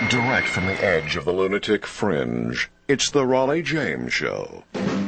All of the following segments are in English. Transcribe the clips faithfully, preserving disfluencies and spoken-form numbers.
Direct from the edge of the lunatic fringe, it's the Raleigh James Show.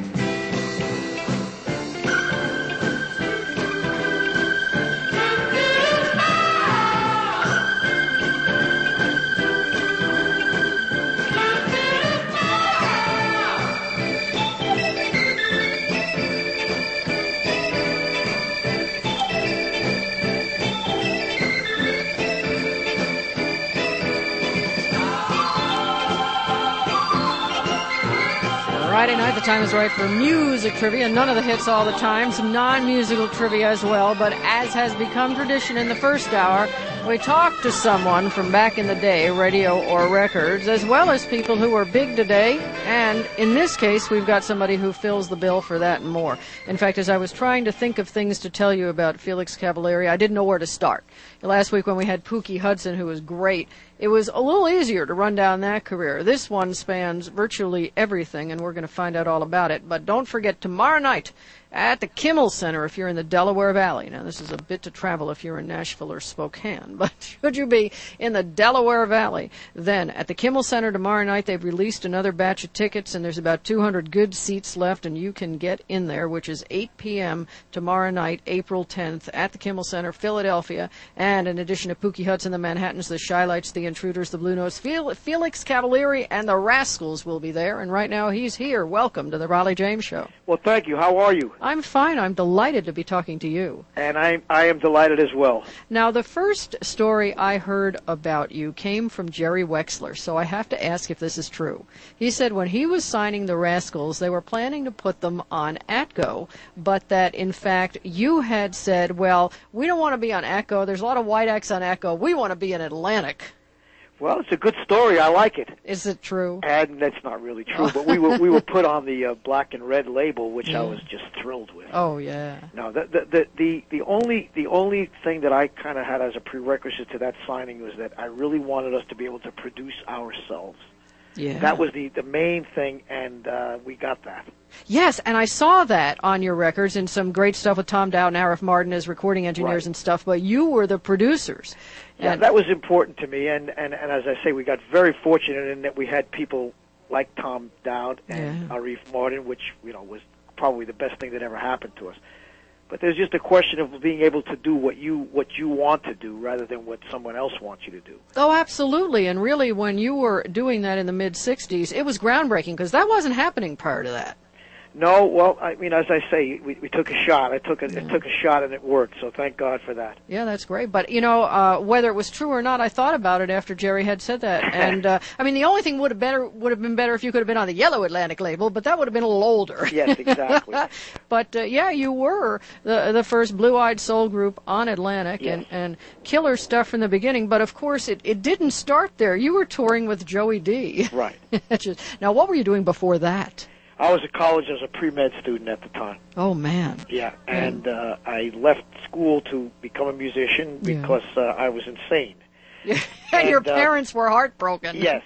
Friday night, the time is right for music trivia. None of the hits all the time, some non-musical trivia as well. But as has become tradition in the first hour, we talk to someone from back in the day, radio or records, as well as people who are big today. And in this case, we've got somebody who fills the bill for that and more. In fact, as I was trying to think of things to tell you about Felix Cavaliere, I didn't know where to start. Last week when we had Pookie Hudson, who was great, it was a little easier to run down that career. This one spans virtually everything, and we're going to find out all about it. But don't forget, tomorrow night at the Kimmel Center, if you're in the Delaware Valley. Now, this is a bit to travel if you're in Nashville or Spokane, but should you be in the Delaware Valley, then at the Kimmel Center tomorrow night, they've released another batch of tickets, and there's about two hundred good seats left, and you can get in there, which is eight p.m. tomorrow night, April tenth, at the Kimmel Center, Philadelphia. And in addition to Pookie Hudson, the Manhattans, the Shylights, the Intruders, the Blue Notes, Felix Cavaliere, and the Rascals will be there. And right now, he's here. Welcome to the Raleigh James Show. Well, thank you. How are you? I'm fine. I'm delighted to be talking to you. And I, I am delighted as well. Now, the first story I heard about you came from Jerry Wexler, so I have to ask if this is true. He said when he was signing the Rascals, they were planning to put them on Atco, but that, in fact, you had said, well, we don't want to be on Atco. There's a lot of white acts on Atco. We want to be in Atlantic. Well, it's a good story. I like it. Is it true? And that's not really true, but we were we were put on the uh, black and red label, which yeah. I was just thrilled with. Oh yeah. No, the the the the, the only the only thing that I kind of had as a prerequisite to that signing was that I really wanted us to be able to produce ourselves. Yeah. That was the the main thing, and uh, we got that. Yes, and I saw that on your records and some great stuff with Tom Dowd and Arif Martin as recording engineers right. and stuff, but you were the producers. Yeah, and that was important to me, and, and, and as I say, we got very fortunate in that we had people like Tom Dowd and yeah. Arif Martin, which, you know, was probably the best thing that ever happened to us. But there's just a question of being able to do what you what you want to do rather than what someone else wants you to do. Oh, absolutely. And really, when you were doing that in the mid-sixties, it was groundbreaking because that wasn't happening prior to that. No, well, I mean, as I say, we, we took a shot. I took a, yeah. I took a shot and it worked, so thank God for that. Yeah, that's great. But, you know, uh, whether it was true or not, I thought about it after Jerry had said that. And, uh, I mean, the only thing would have better would have been better if you could have been on the Yellow Atlantic label, but that would have been a little older. Yes, exactly. But, uh, yeah, you were the the first blue-eyed soul group on Atlantic yes. and, and killer stuff from the beginning. But, of course, it, it didn't start there. You were touring with Joey D. Right. Just, now, what were you doing before that? I was at college as a pre-med student at the time. Oh, man. Yeah, and uh, I left school to become a musician because yeah. uh, I was insane. Yeah. And your uh, parents were heartbroken. Yes.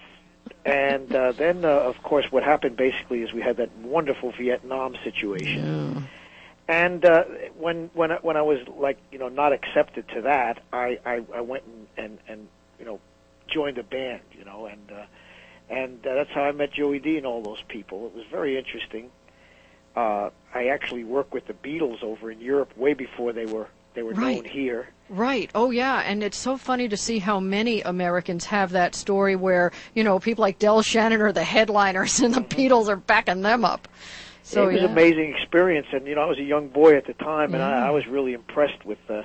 And uh, then, uh, of course, what happened basically is we had that wonderful Vietnam situation. Yeah. And uh, when when I, when I was, like, you know, not accepted to that, I, I, I went and, and, and, you know, joined a band, you know, and... Uh, And uh, that's how I met Joey D and all those people. It was very interesting. Uh, I actually worked with the Beatles over in Europe way before they were they were right. known here. Right. Oh, yeah. And it's so funny to see how many Americans have that story where, you know, people like Del Shannon are the headliners and the mm-hmm. Beatles are backing them up. So, it was yeah. an amazing experience. And, you know, I was a young boy at the time, and yeah. I, I was really impressed with, uh,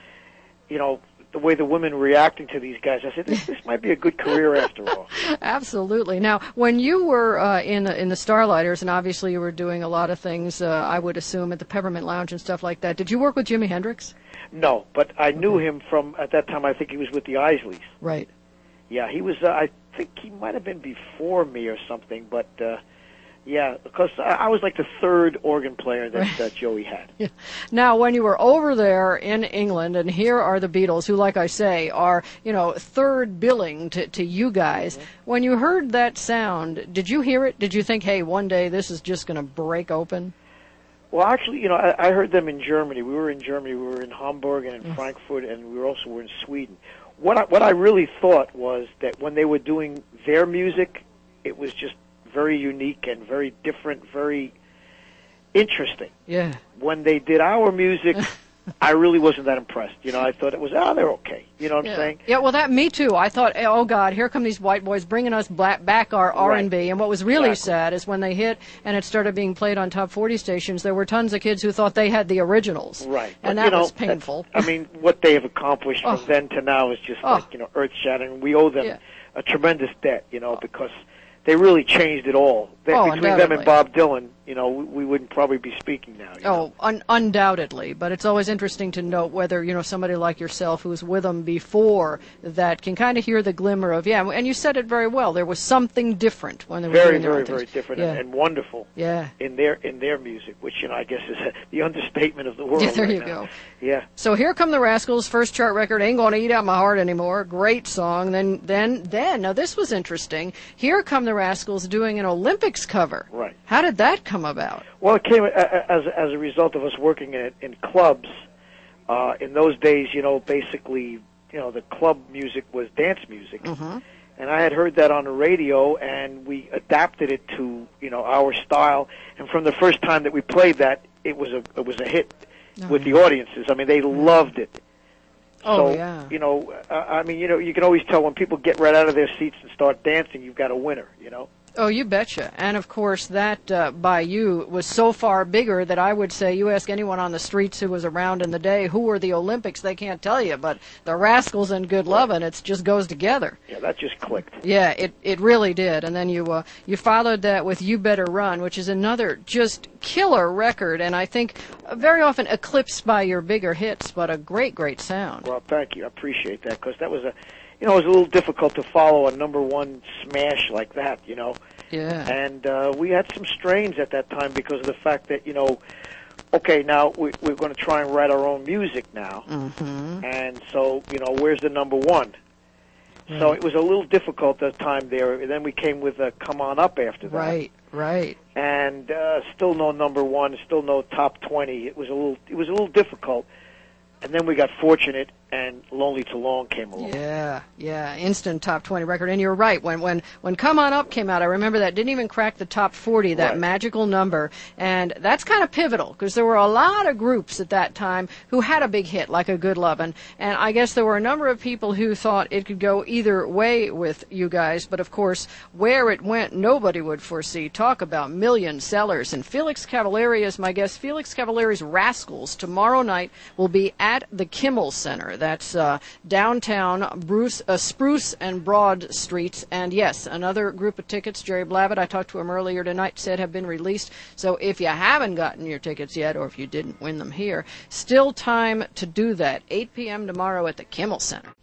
you know, the way the women were reacting to these guys. I said, this, this might be a good career after all. Absolutely. Now, when you were uh, in in the Starlighters, and obviously you were doing a lot of things, uh, I would assume, at the Peppermint Lounge and stuff like that, did you work with Jimi Hendrix? No, but I knew him from, at that time, I think he was with the Isleys. Right. Yeah, he was, uh, I think he might have been before me or something, but... Uh, Yeah, because I was like the third organ player that uh, Joey had. Yeah. Now, when you were over there in England, and here are the Beatles, who, like I say, are, you know, third billing to, to you guys, mm-hmm. when you heard that sound, did you hear it? Did you think, hey, one day this is just going to break open? Well, actually, you know, I, I heard them in Germany. We were in Germany. We were in Hamburg and in mm-hmm. Frankfurt, and we were also were in Sweden. what I, what I really thought was that when they were doing their music, it was just very unique and very different, very interesting. Yeah. When they did our music, I really wasn't that impressed. You know, I thought it was, oh, they're okay. You know what yeah. I'm saying? Yeah, well, that, me too. I thought, oh, God, here come these white boys bringing us black, back our R and B. Right. And what was really Exactly. sad is when they hit and it started being played on top forty stations, there were tons of kids who thought they had the originals. Right. And But, that you know, was painful. I mean, what they have accomplished Oh. from then to now is just Oh. like, you know, earth-shattering. We owe them Yeah. a tremendous debt, you know, because they really changed it all. They, Oh, between them undoubtedly. and Bob Dylan, you know, we, we wouldn't probably be speaking now. You know? Oh, un- undoubtedly. But it's always interesting to note whether, you know, somebody like yourself who's with them before that can kind of hear the glimmer of, yeah, and you said it very well. There was something different when they were Very, doing their very, own very things. different Yeah. and, and wonderful Yeah. in their in their music, which, you know, I guess is the understatement of the world. Yeah, there right you now. go. Yeah. So here come the Rascals, first chart record, Ain't Gonna Eat Out My Heart Anymore. Great song. Then, then, then, now this was interesting. Here come the Rascals doing an Olympics cover. Right. How did that come about? Well, it came a- a- as as a result of us working in in clubs. Uh, in those days, you know, basically, you know, the club music was dance music, Mm-hmm. and I had heard that on the radio, and we adapted it to, you know, our style. And from the first time that we played that, it was a it was a hit Oh, with yeah. the audiences. I mean, they loved it. Oh, so, yeah. you know, uh, I mean, you know, you can always tell when people get right out of their seats and start dancing, you've got a winner, you know. Oh, you betcha. And, of course, that uh, by you was so far bigger that I would say you ask anyone on the streets who was around in the day, who were the Olympics, they can't tell you. But the Rascals and Good Lovin', it just goes together. Yeah, that just clicked. Yeah, it, it really did. And then you uh, you followed that with You Better Run, which is another just killer record, and I think uh, very often eclipsed by your bigger hits, but a great, great sound. Well, thank you. I appreciate that, because that was a, you know, it was a little difficult to follow a number one smash like that, you know. Yeah. And uh, we had some strains at that time because of the fact that, you know, okay, now we, we're going to try and write our own music now. Mm-hmm. And so, you know, where's the number one? So Right. it was a little difficult at the time there. And then we came with a Come On Up after that. Right, right. And uh, still no number one, still no top twenty. It was a little, it was a little difficult. And then we got fortunate, and Lonely Too Long came along. Yeah, yeah, instant top twenty record. And you're right, when when when Come On Up came out, I remember that didn't even crack the top forty, that Right. magical number. And that's kind of pivotal, because there were a lot of groups at that time who had a big hit, like a Good Lovin'. And I guess there were a number of people who thought it could go either way with you guys. But, of course, where it went, nobody would foresee. Talk about million sellers. And Felix Cavallari is my guest. Felix Cavallari's Rascals tomorrow night will be at the Kimmel Center. That's uh, downtown Bruce, uh, Spruce and Broad Streets. And yes, another group of tickets, Jerry Blavitt, I talked to him earlier tonight, said have been released. So if you haven't gotten your tickets yet, or if you didn't win them here, still time to do that. eight p.m. tomorrow at the Kimmel Center.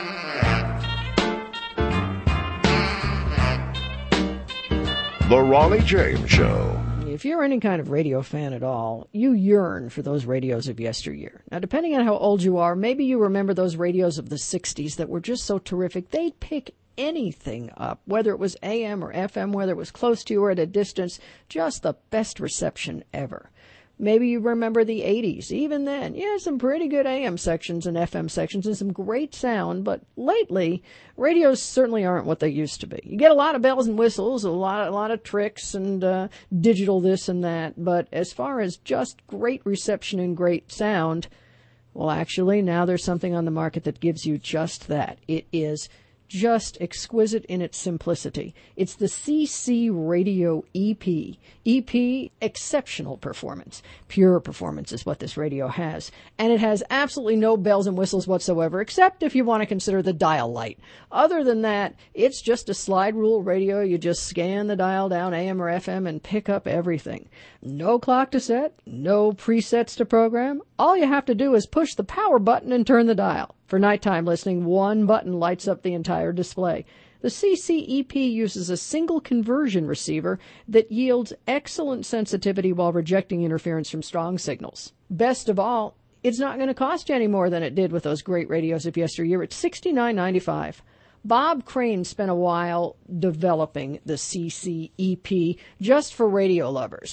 The Ronnie James Show. If you're any kind of radio fan at all, you yearn for those radios of yesteryear. Now, depending on how old you are, maybe you remember those radios of the sixties that were just so terrific. They'd pick anything up, whether it was A M or F M, whether it was close to you or at a distance, just the best reception ever. Maybe you remember the eighties. Even then, yeah, some pretty good A M sections and F M sections and some great sound, but lately, radios certainly aren't what they used to be. You get a lot of bells and whistles, a lot, a lot of tricks and uh, digital this and that, but as far as just great reception and great sound, well, actually, now there's something on the market that gives you just that. It is just exquisite in its simplicity. It's the C C Radio E P. E P, exceptional performance. Pure performance is what this radio has. And it has absolutely no bells and whistles whatsoever, except if you want to consider the dial light. Other than that, it's just a slide rule radio. You just scan the dial down, A M or F M, and pick up everything. No clock to set, no presets to program. All you have to do is push the power button and turn the dial. For nighttime listening, one button lights up the entire display. The C C E P uses a single conversion receiver that yields excellent sensitivity while rejecting interference from strong signals. Best of all, it's not going to cost you any more than it did with those great radios of yesteryear. It's sixty-nine ninety-five. Bob Crane spent a while developing the C C E P just for radio lovers.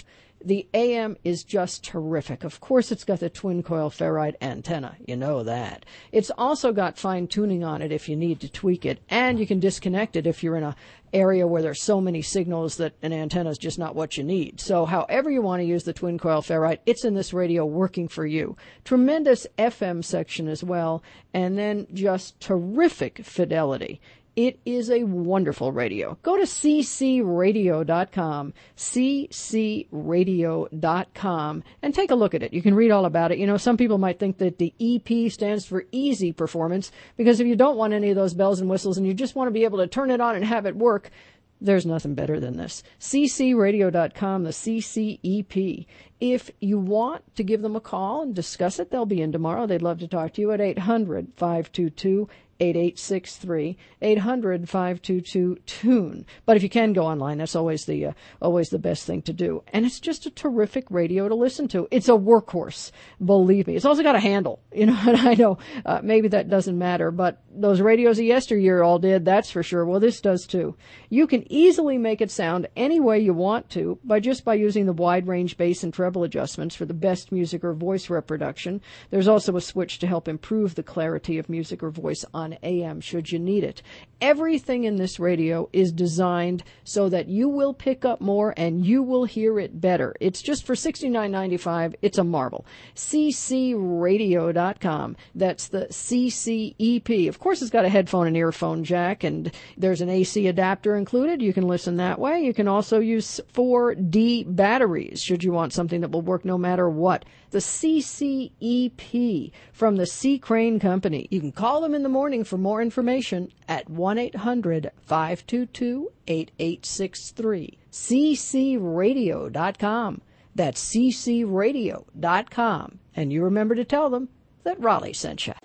The A M is just terrific. Of course, it's got the twin coil ferrite antenna. You know that. It's also got fine tuning on it if you need to tweak it, and you can disconnect it if you're in a area where there's so many signals that an antenna is just not what you need. So however you want to use the twin coil ferrite, it's in this radio working for you. Tremendous F M section as well, and then just terrific fidelity. It is a wonderful radio. Go to c c radio dot com, c c radio dot com, and take a look at it. You can read all about it. You know, some people might think that the E P stands for easy performance, because if you don't want any of those bells and whistles and you just want to be able to turn it on and have it work, there's nothing better than this. c c radio dot com, the C C E P. If you want to give them a call and discuss it, they'll be in tomorrow. They'd love to talk to you at eight hundred, five two two, eight eight six three, eight hundred, five two two, tune. But if you can go online, that's always the uh, always the best thing to do. And it's just a terrific radio to listen to. It's a workhorse, believe me. It's also got a handle, you know, and I know uh, maybe that doesn't matter, but those radios of yesteryear all did, that's for sure. Well, this does too. You can easily make it sound any way you want to by just by using the wide range bass and treble adjustments for the best music or voice reproduction. There's also a switch to help improve the clarity of music or voice on A M should you need it. Everything in this radio is designed so that you will pick up more and you will hear it better. It's just for sixty-nine ninety-five. It's a marvel. c c radio dot com. That's the C C E P. Of course, it's got a headphone and earphone jack, and there's an A C adapter included. You can listen that way. You can also use four D batteries should you want something that will work no matter what. The C C E P from the C. Crane Company. You can call them in the morning for more information at one eight hundred, five two two, eight eight six three. c c radio dot com. That's c c radio dot com. And you remember to tell them that Raleigh sent you.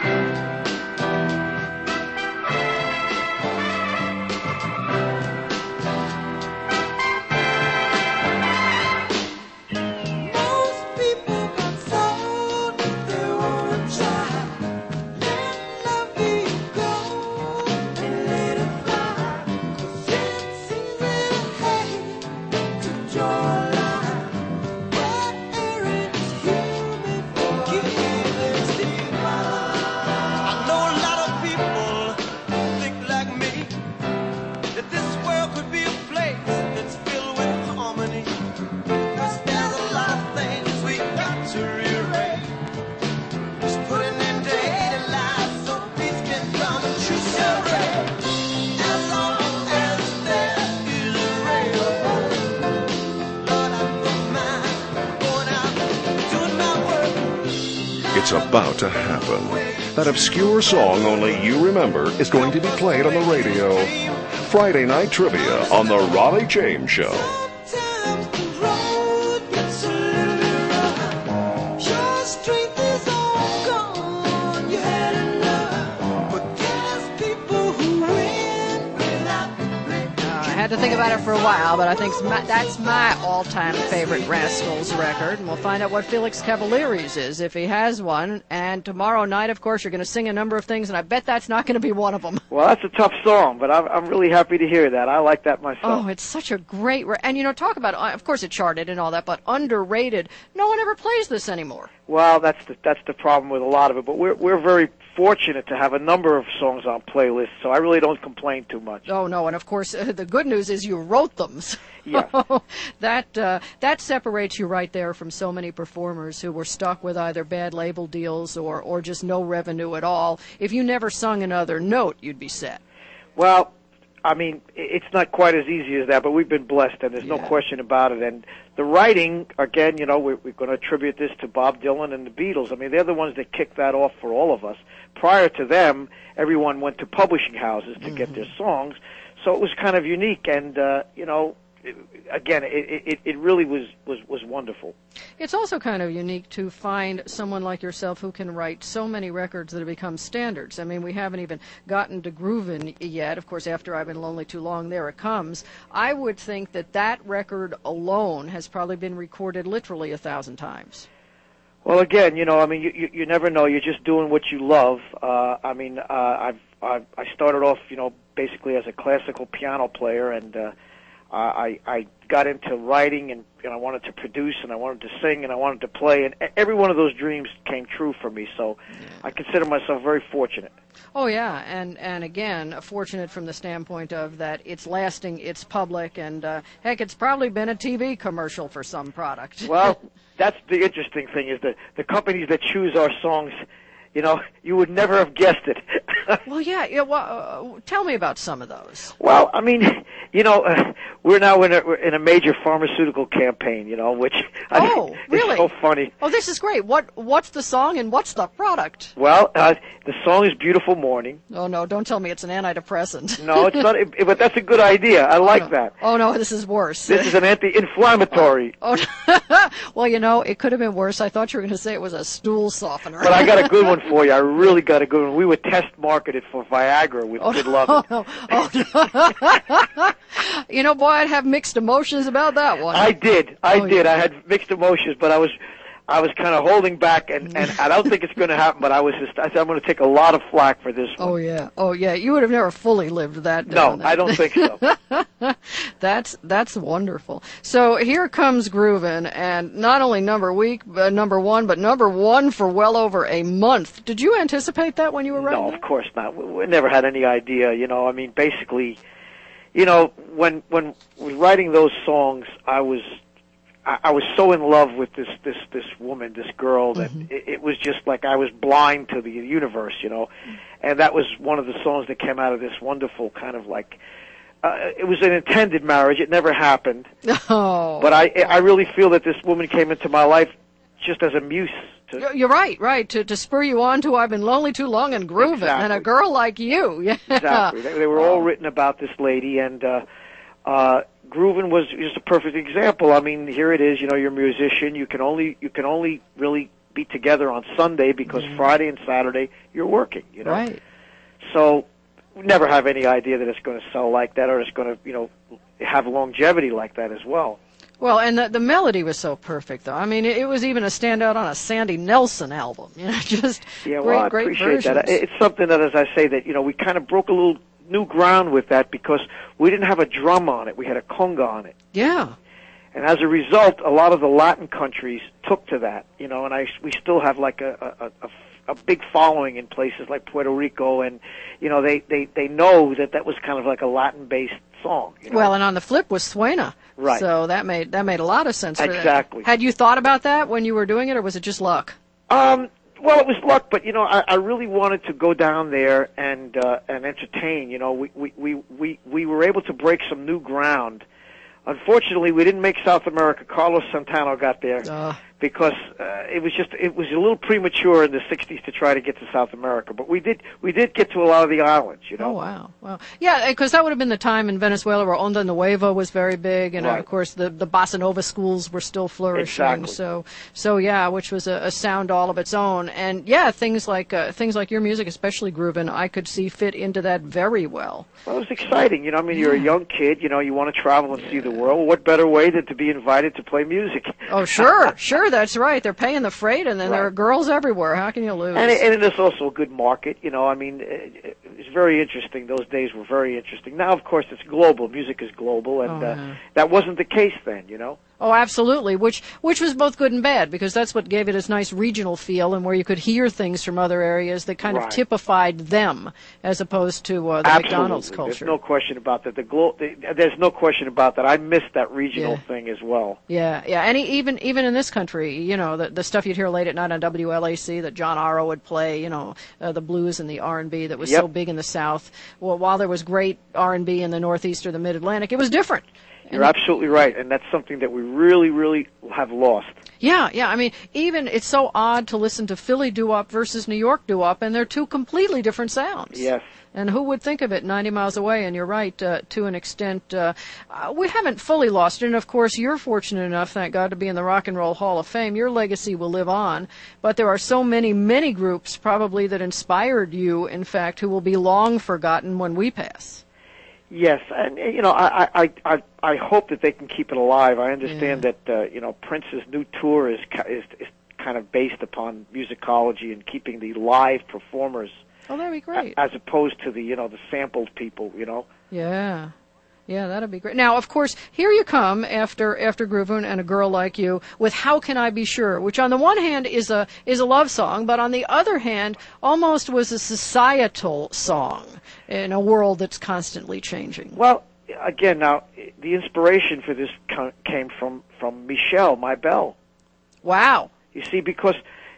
It's about to happen. That obscure song only you remember is going to be played on the radio. Friday Night Trivia on The Raleigh James Show. To think about it for a while, but I think that's my all-time favorite Rascals record, and we'll find out what Felix Cavalieri's is, if he has one. And tomorrow night, of course, you're going to sing a number of things, and I bet that's not going to be one of them. Well, that's a tough song, but I'm, I'm really happy to hear that. I like that myself. Oh, it's such a great... Re- and, you know, talk about... Of course, it charted and all that, but underrated. No one ever plays this anymore. Well, that's the, that's the problem with a lot of it, but we're we're very fortunate to have a number of songs on playlists, so I really don't complain too much. Oh, no, and of course, uh, the good news is you wrote them. Yeah. that, uh, that separates you right there from so many performers who were stuck with either bad label deals or, or just no revenue at all. If you never sung another note, you'd be set. Well, I mean, it's not quite as easy as that, but we've been blessed, and there's yeah. no question about it. And the writing, again, you know, we're, we're going to attribute this to Bob Dylan and the Beatles. I mean, they're the ones that kicked that off for all of us. Prior to them, everyone went to publishing houses to mm-hmm. get their songs, so it was kind of unique. And, uh, you know, it, again, it, it, it really was, was, was wonderful. It's also kind of unique to find someone like yourself who can write so many records that have become standards. I mean, we haven't even gotten to Groovin' yet. Of course, after I've Been Lonely Too Long, there it comes. I would think that that record alone has probably been recorded literally a thousand times. Well, again, you know, I mean, you, you, you never know. You're just doing what you love. Uh, I mean, uh, I've, I've I started off, you know, basically as a classical piano player, and uh, I I got into writing, and, and I wanted to produce, and I wanted to sing, and I wanted to play, and every one of those dreams came true for me. So I consider myself very fortunate. Oh yeah, and and again, fortunate from the standpoint of that it's lasting, it's public, and uh, heck, it's probably been a T V commercial for some product. Well, that's the interesting thing, is that the companies that choose our songs, you know, you would never have guessed it. Well, yeah, yeah. Well, uh, tell me about some of those. Well, I mean, you know, uh, we're now in a we're in a major pharmaceutical campaign, you know, which I oh, think really? is so funny. Oh, this is great. What what's the song and what's the product? Well, uh, the song is "Beautiful Morning." Oh no, don't tell me it's an antidepressant. No, it's not. It, but that's a good idea. I like oh, no. that. Oh no, this is worse. This is an anti-inflammatory. Oh, oh. Well, you know, it could have been worse. I thought you were going to say it was a stool softener. But I got a good one for you. I really got a good one. We were test marketed for Viagra with oh, Good Love. Oh, no. Oh, no. You know, boy, I'd have mixed emotions about that one. I did. I oh, did. Yeah. I had mixed emotions, but I was I was kind of holding back, and, and I don't think it's going to happen, but I was just, I said I'm going to take a lot of flack for this one. Oh, yeah. Oh, yeah. You would have never fully lived that down. No, I don't think so. that's that's wonderful. So here comes Groovin', and not only number week, uh, number one, but number one for well over a month. Did you anticipate that when you were writing No, that? of course not. We, we never had any idea, you know. I mean, basically, you know, when when we were writing those songs, I was I, I was so in love with this this this woman, this girl, that mm-hmm. it, it was just like I was blind to the universe, you know. And that was one of the songs that came out of this wonderful kind of like. Uh, it was an intended marriage. It never happened. Oh. But I I really feel that this woman came into my life just as a muse. To, You're right, right. To to spur you on to I've been lonely too long and grooving, exactly. and a girl like you. Yeah. Exactly. They, they were all written about this lady, and uh, uh, Groovin' was just a perfect example. I mean, here it is. You know, you're a musician. You can only you can only really be together on Sunday because mm-hmm. Friday and Saturday you're working. You know. Right. So. We never have any idea that it's going to sell like that, or it's going to, you know, have longevity like that as well. Well, and the, the melody was so perfect, though. I mean, it, it was even a standout on a Sandy Nelson album. You know, just yeah, great, well, I great appreciate versions. that. It's something that, as I say, that you know, we kind of broke a little new ground with that because we didn't have a drum on it; we had a conga on it. Yeah. And as a result, a lot of the Latin countries took to that. You know, and I we still have like a a, a a big following in places like Puerto Rico, and you know they, they, they know that that was kind of like a Latin-based song. You know? Well, and on the flip was Suena, right? So that made that made a lot of sense. For exactly. That. Had you thought about that when you were doing it, or was it just luck? Um, well, it was luck, but you know, I, I really wanted to go down there and uh, and entertain. You know, we, we we we we were able to break some new ground. Unfortunately, we didn't make South America. Carlos Santana got there. Uh. Because uh, it was just it was a little premature in the sixties to try to get to South America, but we did we did get to a lot of the islands, you know. Oh wow, wow, yeah, because that would have been the time in Venezuela where Onda Nueva was very big, and right. uh, of course the the bossa nova schools were still flourishing. Exactly. So so yeah, which was a, a sound all of its own, and yeah, things like uh, things like your music, especially Groovin', I could see fit into that very well. Well, it was exciting, you know. I mean, you're a young kid, you know, you want to travel and see the world. What better way than to be invited to play music? Oh sure, sure. That's right. They're paying the freight, and then right. there are girls everywhere. How can you lose? And it, and it is also a good market, you know. I mean, it, it's very interesting. Those days were very interesting. Now, of course, it's global. Music is global, and oh, uh, yeah. that wasn't the case then, you know. Oh, absolutely, which which was both good and bad, because that's what gave it its nice regional feel, and where you could hear things from other areas that kind right. of typified them, as opposed to uh, the Absolutely. McDonald's culture. There's no question about that. The glo- the, There's no question about that. I missed that regional yeah. thing as well. Yeah, yeah, and even even in this country, you know, the the stuff you'd hear late at night on W L A C that John Arrow would play, you know, uh, the blues and the R and B that was yep. so big in the South. Well, while there was great R and B in the Northeast or the Mid-Atlantic, it was different. You're absolutely right, and that's something that we really, really have lost. Yeah, yeah. I mean, even it's so odd to listen to Philly doo-wop versus New York doo-wop, and they're two completely different sounds. Yes. And who would think of it ninety miles away? And you're right, uh, to an extent. Uh, uh, we haven't fully lost it. And, of course, you're fortunate enough, thank God, to be in the Rock and Roll Hall of Fame. Your legacy will live on. But there are so many, many groups probably that inspired you, in fact, who will be long forgotten when we pass. Yes, and you know, I I I I hope that they can keep it alive. I understand yeah. that uh, you know Prince's new tour is is is kind of based upon musicology and keeping the live performers. Oh, that'd be great. As opposed to the you know the sampled people, you know. Yeah. Yeah, that'd be great. Now, of course, here you come after after Groovin' and A Girl Like You with How Can I Be Sure, which on the one hand is a is a love song, but on the other hand almost was a societal song in a world that's constantly changing. Well, again, now, the inspiration for this came from, from Michelle, my belle. Wow. You see, because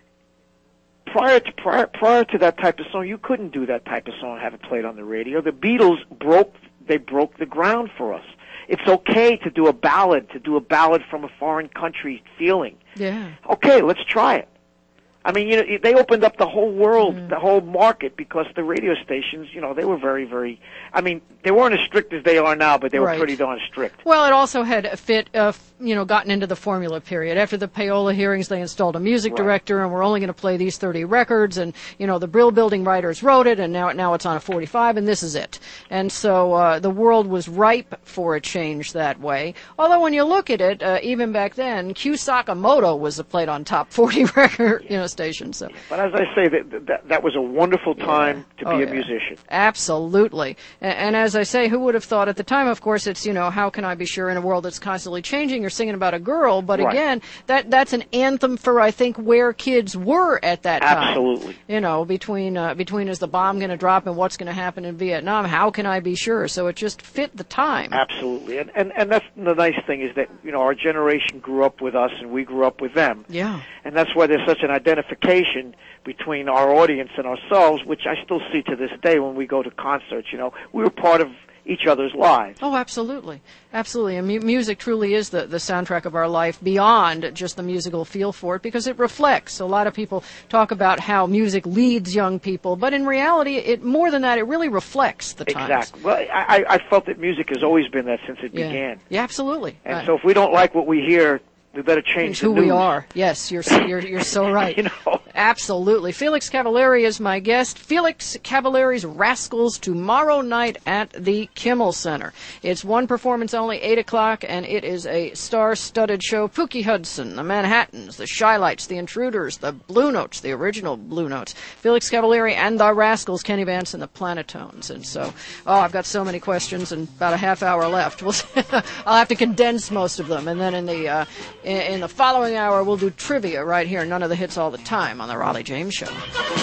prior to prior, prior to that type of song, you couldn't do that type of song, have it played on the radio. The Beatles broke they broke the ground for us. It's okay to do a ballad, to do a ballad from a foreign country feeling. Yeah. Okay, let's try it. I mean, you know, they opened up the whole world, mm. the whole market, because the radio stations, you know, they were very, very, I mean, they weren't as strict as they are now, but they were right. pretty darn strict. Well, it also had fit, uh, you know, gotten into the formula period. After the payola hearings, they installed a music right. director, and we're only going to play these thirty records, and, you know, the Brill Building writers wrote it, and now, now it's on a forty-five, and this is it. And so uh, the world was ripe for a change that way. Although when you look at it, uh, even back then, Q Sakamoto was played on top forty record, you know, station, so. But as I say, that that, that was a wonderful time yeah. to oh, be a yeah. musician. Absolutely. And, and as I say, who would have thought at the time, of course, it's, you know, how can I be sure in a world that's constantly changing? You're singing about a girl, but right. again, that that's an anthem for, I think, where kids were at that time. Absolutely. You know, between, uh, between is the bomb going to drop and what's going to happen in Vietnam, how can I be sure? So it just fit the time. Absolutely. And, and, and that's the nice thing is that, you know, our generation grew up with us and we grew up with them. Yeah. And that's why there's such an identification between our audience and ourselves, which I still see to this day when we go to concerts. You know, we were part of each other's lives. Oh, absolutely. Absolutely. And mu- music truly is the, the soundtrack of our life beyond just the musical feel for it, because it reflects. A lot of people talk about how music leads young people, but in reality, it more than that, it really reflects the times. Exactly. Well, I, I felt that music has always been that since it yeah. began. Yeah, absolutely. And uh, so if we don't like what we hear, we better change the who news. we are. Yes, you're you're you're so right. You know. Absolutely. Felix Cavallari is my guest. Felix Cavallari's Rascals tomorrow night at the Kimmel Center. It's one performance only, eight o'clock, and it is a star-studded show. Pookie Hudson, the Manhattans, the Shylights, the Intruders, the Blue Notes, the original Blue Notes, Felix Cavallari and the Rascals, Kenny Vance and the Planetones. And so, oh, I've got so many questions and about a half hour left. We'll I'll have to condense most of them, and then in the uh, in, in the following hour we'll do trivia right here. None of the hits all the time on the Raleigh James Show.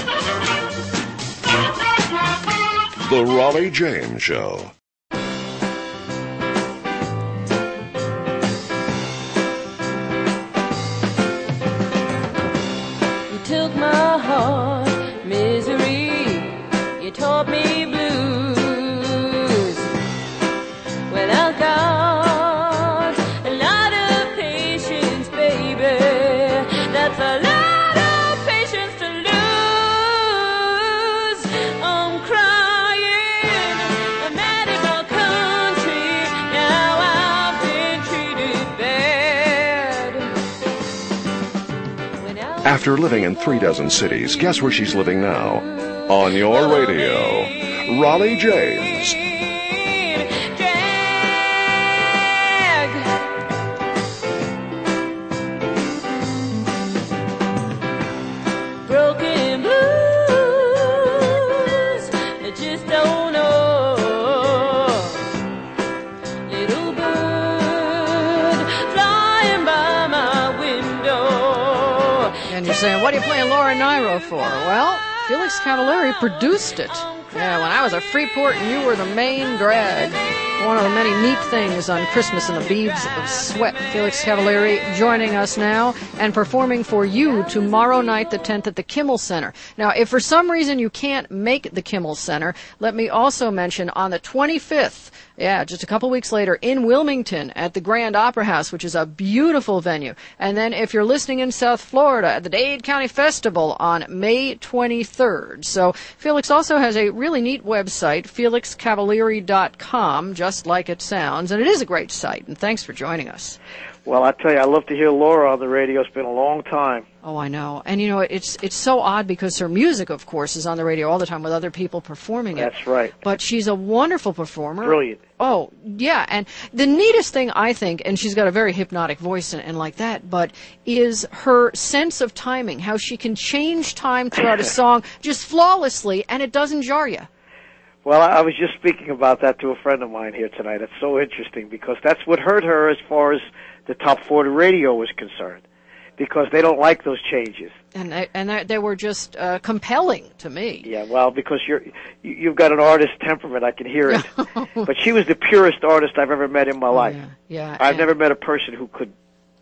The Raleigh James Show. You took my heart, misery. You taught me blues. Well, I've got a lot of patience, baby. That's a lot. After living in three dozen cities, guess where she's living now? On your radio, Raleigh James. Broken blues, I just don't know. Little bird flying by my window. And you're saying, what are you playing Laura Nyro for? Well, Felix Cavallari produced it. Yeah, when I was at Freeport and you were the main drag. One of the many neat things on Christmas in the Beads of Sweat. Felix Cavallari joining us now and performing for you tomorrow night, the tenth, at the Kimmel Center. Now, if for some reason you can't make the Kimmel Center, let me also mention on the twenty-fifth, yeah, just a couple weeks later, in Wilmington at the Grand Opera House, which is a beautiful venue. And then if you're listening in South Florida at the Dade County Festival on May twenty-third. So Felix also has a really neat website, felix cavallari dot com, just like it sounds. And it is a great site. And thanks for joining us. Well, I tell you, I love to hear Laura on the radio. It's been a long time. Oh, I know. And, you know, it's it's so odd because her music, of course, is on the radio all the time with other people performing it. That's right. But she's a wonderful performer. Brilliant. Oh, yeah. And the neatest thing, I think, and she's got a very hypnotic voice and, and like that, but is her sense of timing, how she can change time throughout a song just flawlessly, and it doesn't jar you. Well, I was just speaking about that to a friend of mine here tonight. It's so interesting because that's what hurt her as far as the top forty radio was concerned, because they don't like those changes. And they, and they, they were just uh, compelling to me. Yeah, well, because you're you, you've got an artist temperament, I can hear it. But she was the purest artist I've ever met in my life. Yeah, yeah. I've and, never met a person who could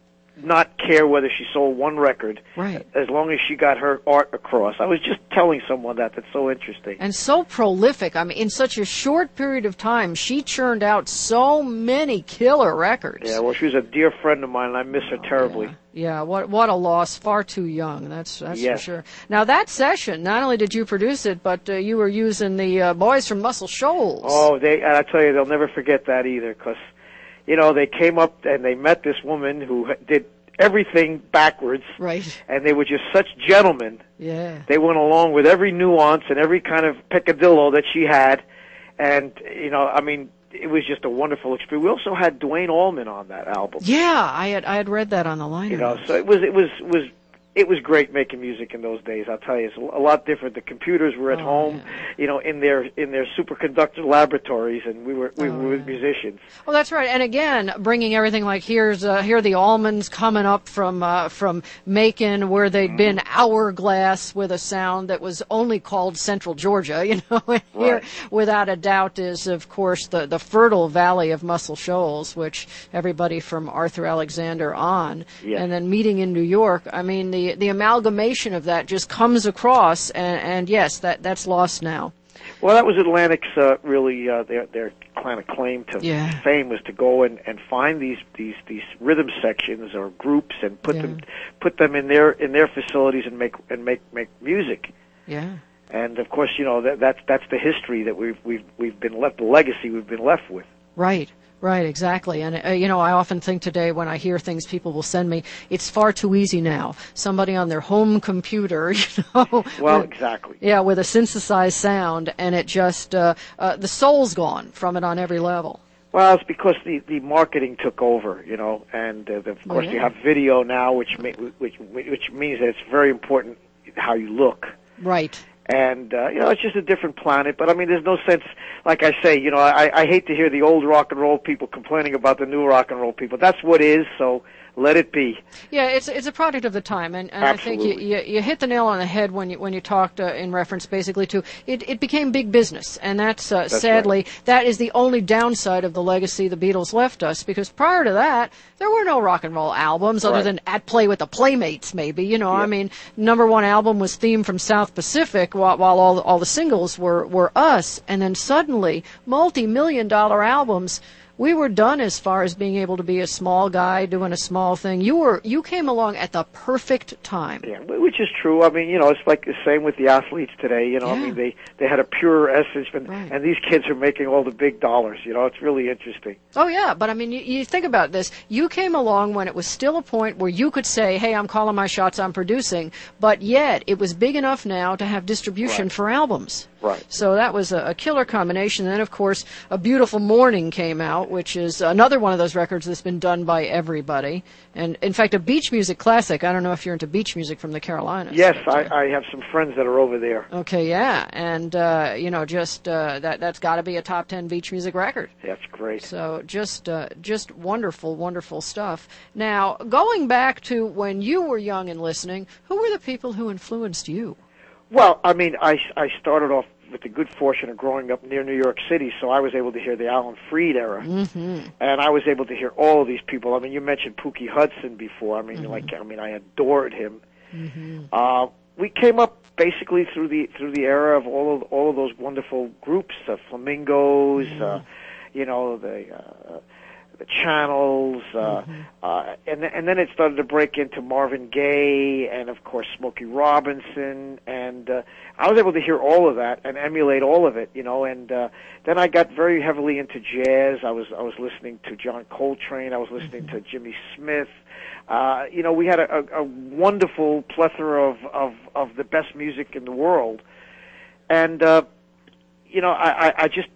not care whether she sold one record, right, as long as she got her art across. I was just telling someone that. That's so interesting. And so prolific. I mean, in such a short period of time, she churned out so many killer records. Yeah, well, she was a dear friend of mine, and I miss her terribly. Yeah. Yeah, what what a loss. Far too young, that's that's yes. for sure. Now, that session, not only did you produce it, but uh, you were using the uh, boys from Muscle Shoals. Oh, they! And I tell you, they'll never forget that either, because, you know, they came up and they met this woman who did everything backwards. Right. And they were just such gentlemen. Yeah. They went along with every nuance and every kind of peccadillo that she had. And, you know, I mean, it was just a wonderful experience. We also had Duane Allman on that album. Yeah, I had I had read that on the liner You know, notes. so it was it was was it was great making music in those days. I'll tell you, it's a lot different. The computers were at Oh, home, yeah. you know, in their in their superconductor laboratories, and we were we Oh, were with yeah. musicians. Well, that's right. And again, bringing everything like here's uh, here are the Allmans coming up from uh, from Macon, where they'd been hourglass with a sound that was only called Central Georgia. You know, and here, Right. without a doubt, is of course the the fertile valley of Muscle Shoals, which everybody from Arthur Alexander on, Yes. and then meeting in New York. I mean, the the amalgamation of that just comes across, and, and yes, that that's lost now. Well, that was Atlantic's uh, really uh, their their kind of claim to Yeah. fame, was to go and, and find these, these these rhythm sections or groups and put Yeah. them put them in their in their facilities and make and make make music. Yeah. And of course, you know, that that's that's the history that we've we've we've been left, the legacy we've been left with. Right, right, exactly. And, uh, you know, I often think today when I hear things people will send me, it's far too easy now. Somebody on their home computer, you know. Well, with- exactly. Yeah, with a synthesized sound, and it just, uh, uh, the soul's gone from it on every level. Well, it's because the, the marketing took over, you know, and uh, the, of Oh, course yeah. you have video now, which ma- which which means that it's very important how you look. Right. And, uh, you know, it's just a different planet. But, I mean, there's no sense, like I say, you know, I, I hate to hear the old rock and roll people complaining about the new rock and roll people. That's what is, so let it be. Yeah, it's it's a product of the time, and, and I think you, Absolutely. you you hit the nail on the head when you when you talked uh, in reference basically to it. It became big business, and that's, uh, That's sadly that is the only downside of the legacy the Beatles left us. Because prior to that, there were no rock and roll albums other Right. than At Play with the Playmates, maybe. You know, Yeah. I mean, number one album was Theme from South Pacific, while while all all the singles were were Us, and then suddenly multi-million dollar albums. We were done as far as being able to be a small guy doing a small thing. You were you came along at the perfect time. Yeah, which is true. I mean, you know, it's like the same with the athletes today. You know, I Yeah. mean, they, they had a pure essence, and, Right. and these kids are making all the big dollars. You know, it's really interesting. Oh yeah, but I mean, you, you think about this. You came along when it was still a point where you could say, "Hey, I'm calling my shots. I'm producing," but yet it was big enough now to have distribution Right. for albums. Right. So that was a, a killer combination. And then, of course, A Beautiful Morning came out, which is another one of those records that's been done by everybody. And, in fact, a beach music classic. I don't know if you're into beach music from the Carolinas. Yes, but, uh, I, I have some friends that are over there. Okay, yeah. And, uh, you know, just uh, that, that's got to be a top ten beach music record. That's great. So just uh, just wonderful, wonderful stuff. Now, going back to when you were young and listening, who were the people who influenced you? Well, I mean, I, I started off with the good fortune of growing up near New York City, so I was able to hear the Alan Freed era, Mm-hmm. and I was able to hear all of these people. I mean, you mentioned Pookie Hudson before. I mean, Mm-hmm. like, I mean, I adored him. Mm-hmm. Uh, we came up basically through the through the era of all of all of those wonderful groups, the Flamingos, Mm-hmm. uh, you know, the uh, the Channels, uh, Mm-hmm. uh, and and then it started to break into Marvin Gaye and of course Smokey Robinson, and uh, I was able to hear all of that and emulate all of it, you know. And uh, then I got very heavily into jazz. I was I was listening to John Coltrane. I was listening Mm-hmm. to Jimmy Smith. Uh, you know, we had a, a, a wonderful plethora of, of, of the best music in the world. And, uh, you know, I, I, I just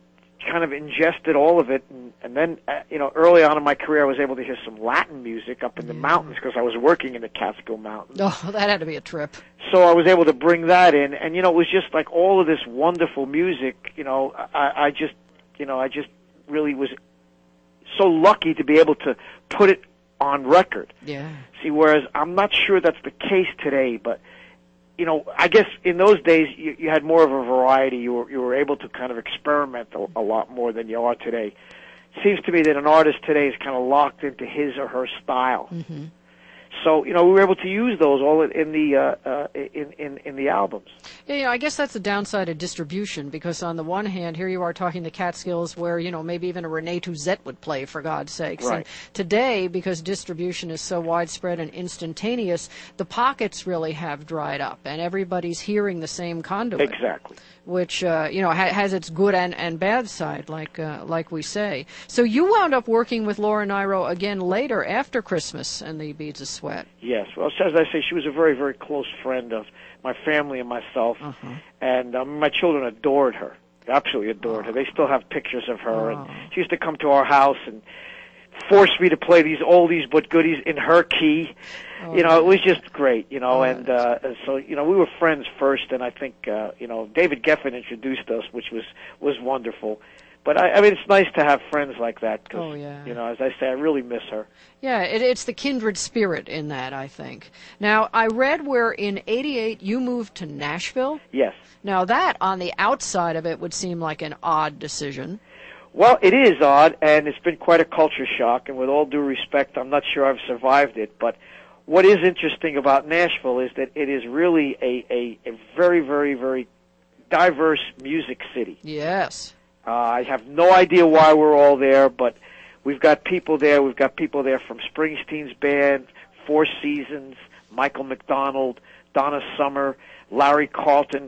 kind of ingested all of it, and, and then uh, you know, early on in my career, I was able to hear some Latin music up in the mountains because I was working in the Catskill Mountains. Oh, that had to be a trip. So I was able to bring that in, and you know, it was just like all of this wonderful music. You know, I, I just, you know, I just really was so lucky to be able to put it on record. Yeah. See, whereas I'm not sure that's the case today, but you know, I guess in those days you, you had more of a variety. You were you were able to kind of experiment a, a lot more than you are today. Seems to me that an artist today is kind of locked into his or her style. Mm-hmm. So, you know, we were able to use those all in the uh, uh, in, in in the albums. Yeah, you know, I guess that's the downside of distribution, because on the one hand, here you are talking the Catskills where, you know, maybe even a Rene Touzette would play, for God's sakes. Right. And today, because distribution is so widespread and instantaneous, the pockets really have dried up, and everybody's hearing the same conduit. Exactly. Which, uh, you know, ha- has its good and, and bad side, like uh, like we say. So you wound up working with Laura Nyro again later, after Christmas and the Beads of Sweat. Yes. Well, as I say, she was a very, very close friend of my family and myself, Uh-huh. and um, my children adored her, absolutely adored her. They still have pictures of her, Oh. and she used to come to our house and force me to play these oldies but goodies in her key. Oh, you know, it was just great, you know, Oh, and uh, so, you know, we were friends first, and I think, uh, you know, David Geffen introduced us, which was, was wonderful. But, I, I mean, it's nice to have friends like that, because, Oh, yeah. you know, as I say, I really miss her. Yeah, it, it's the kindred spirit in that, I think. Now, I read where in eighty-eight you moved to Nashville. Yes. Now, that, on the outside of it, would seem like an odd decision. Well, it is odd, and it's been quite a culture shock, and with all due respect, I'm not sure I've survived it, but what is interesting about Nashville is that it is really a, a, a very, very, very diverse music city. Yes. Uh, I have no idea why we're all there, but we've got people there. We've got people there from Springsteen's band, Four Seasons, Michael McDonald, Donna Summer, Larry Carlton.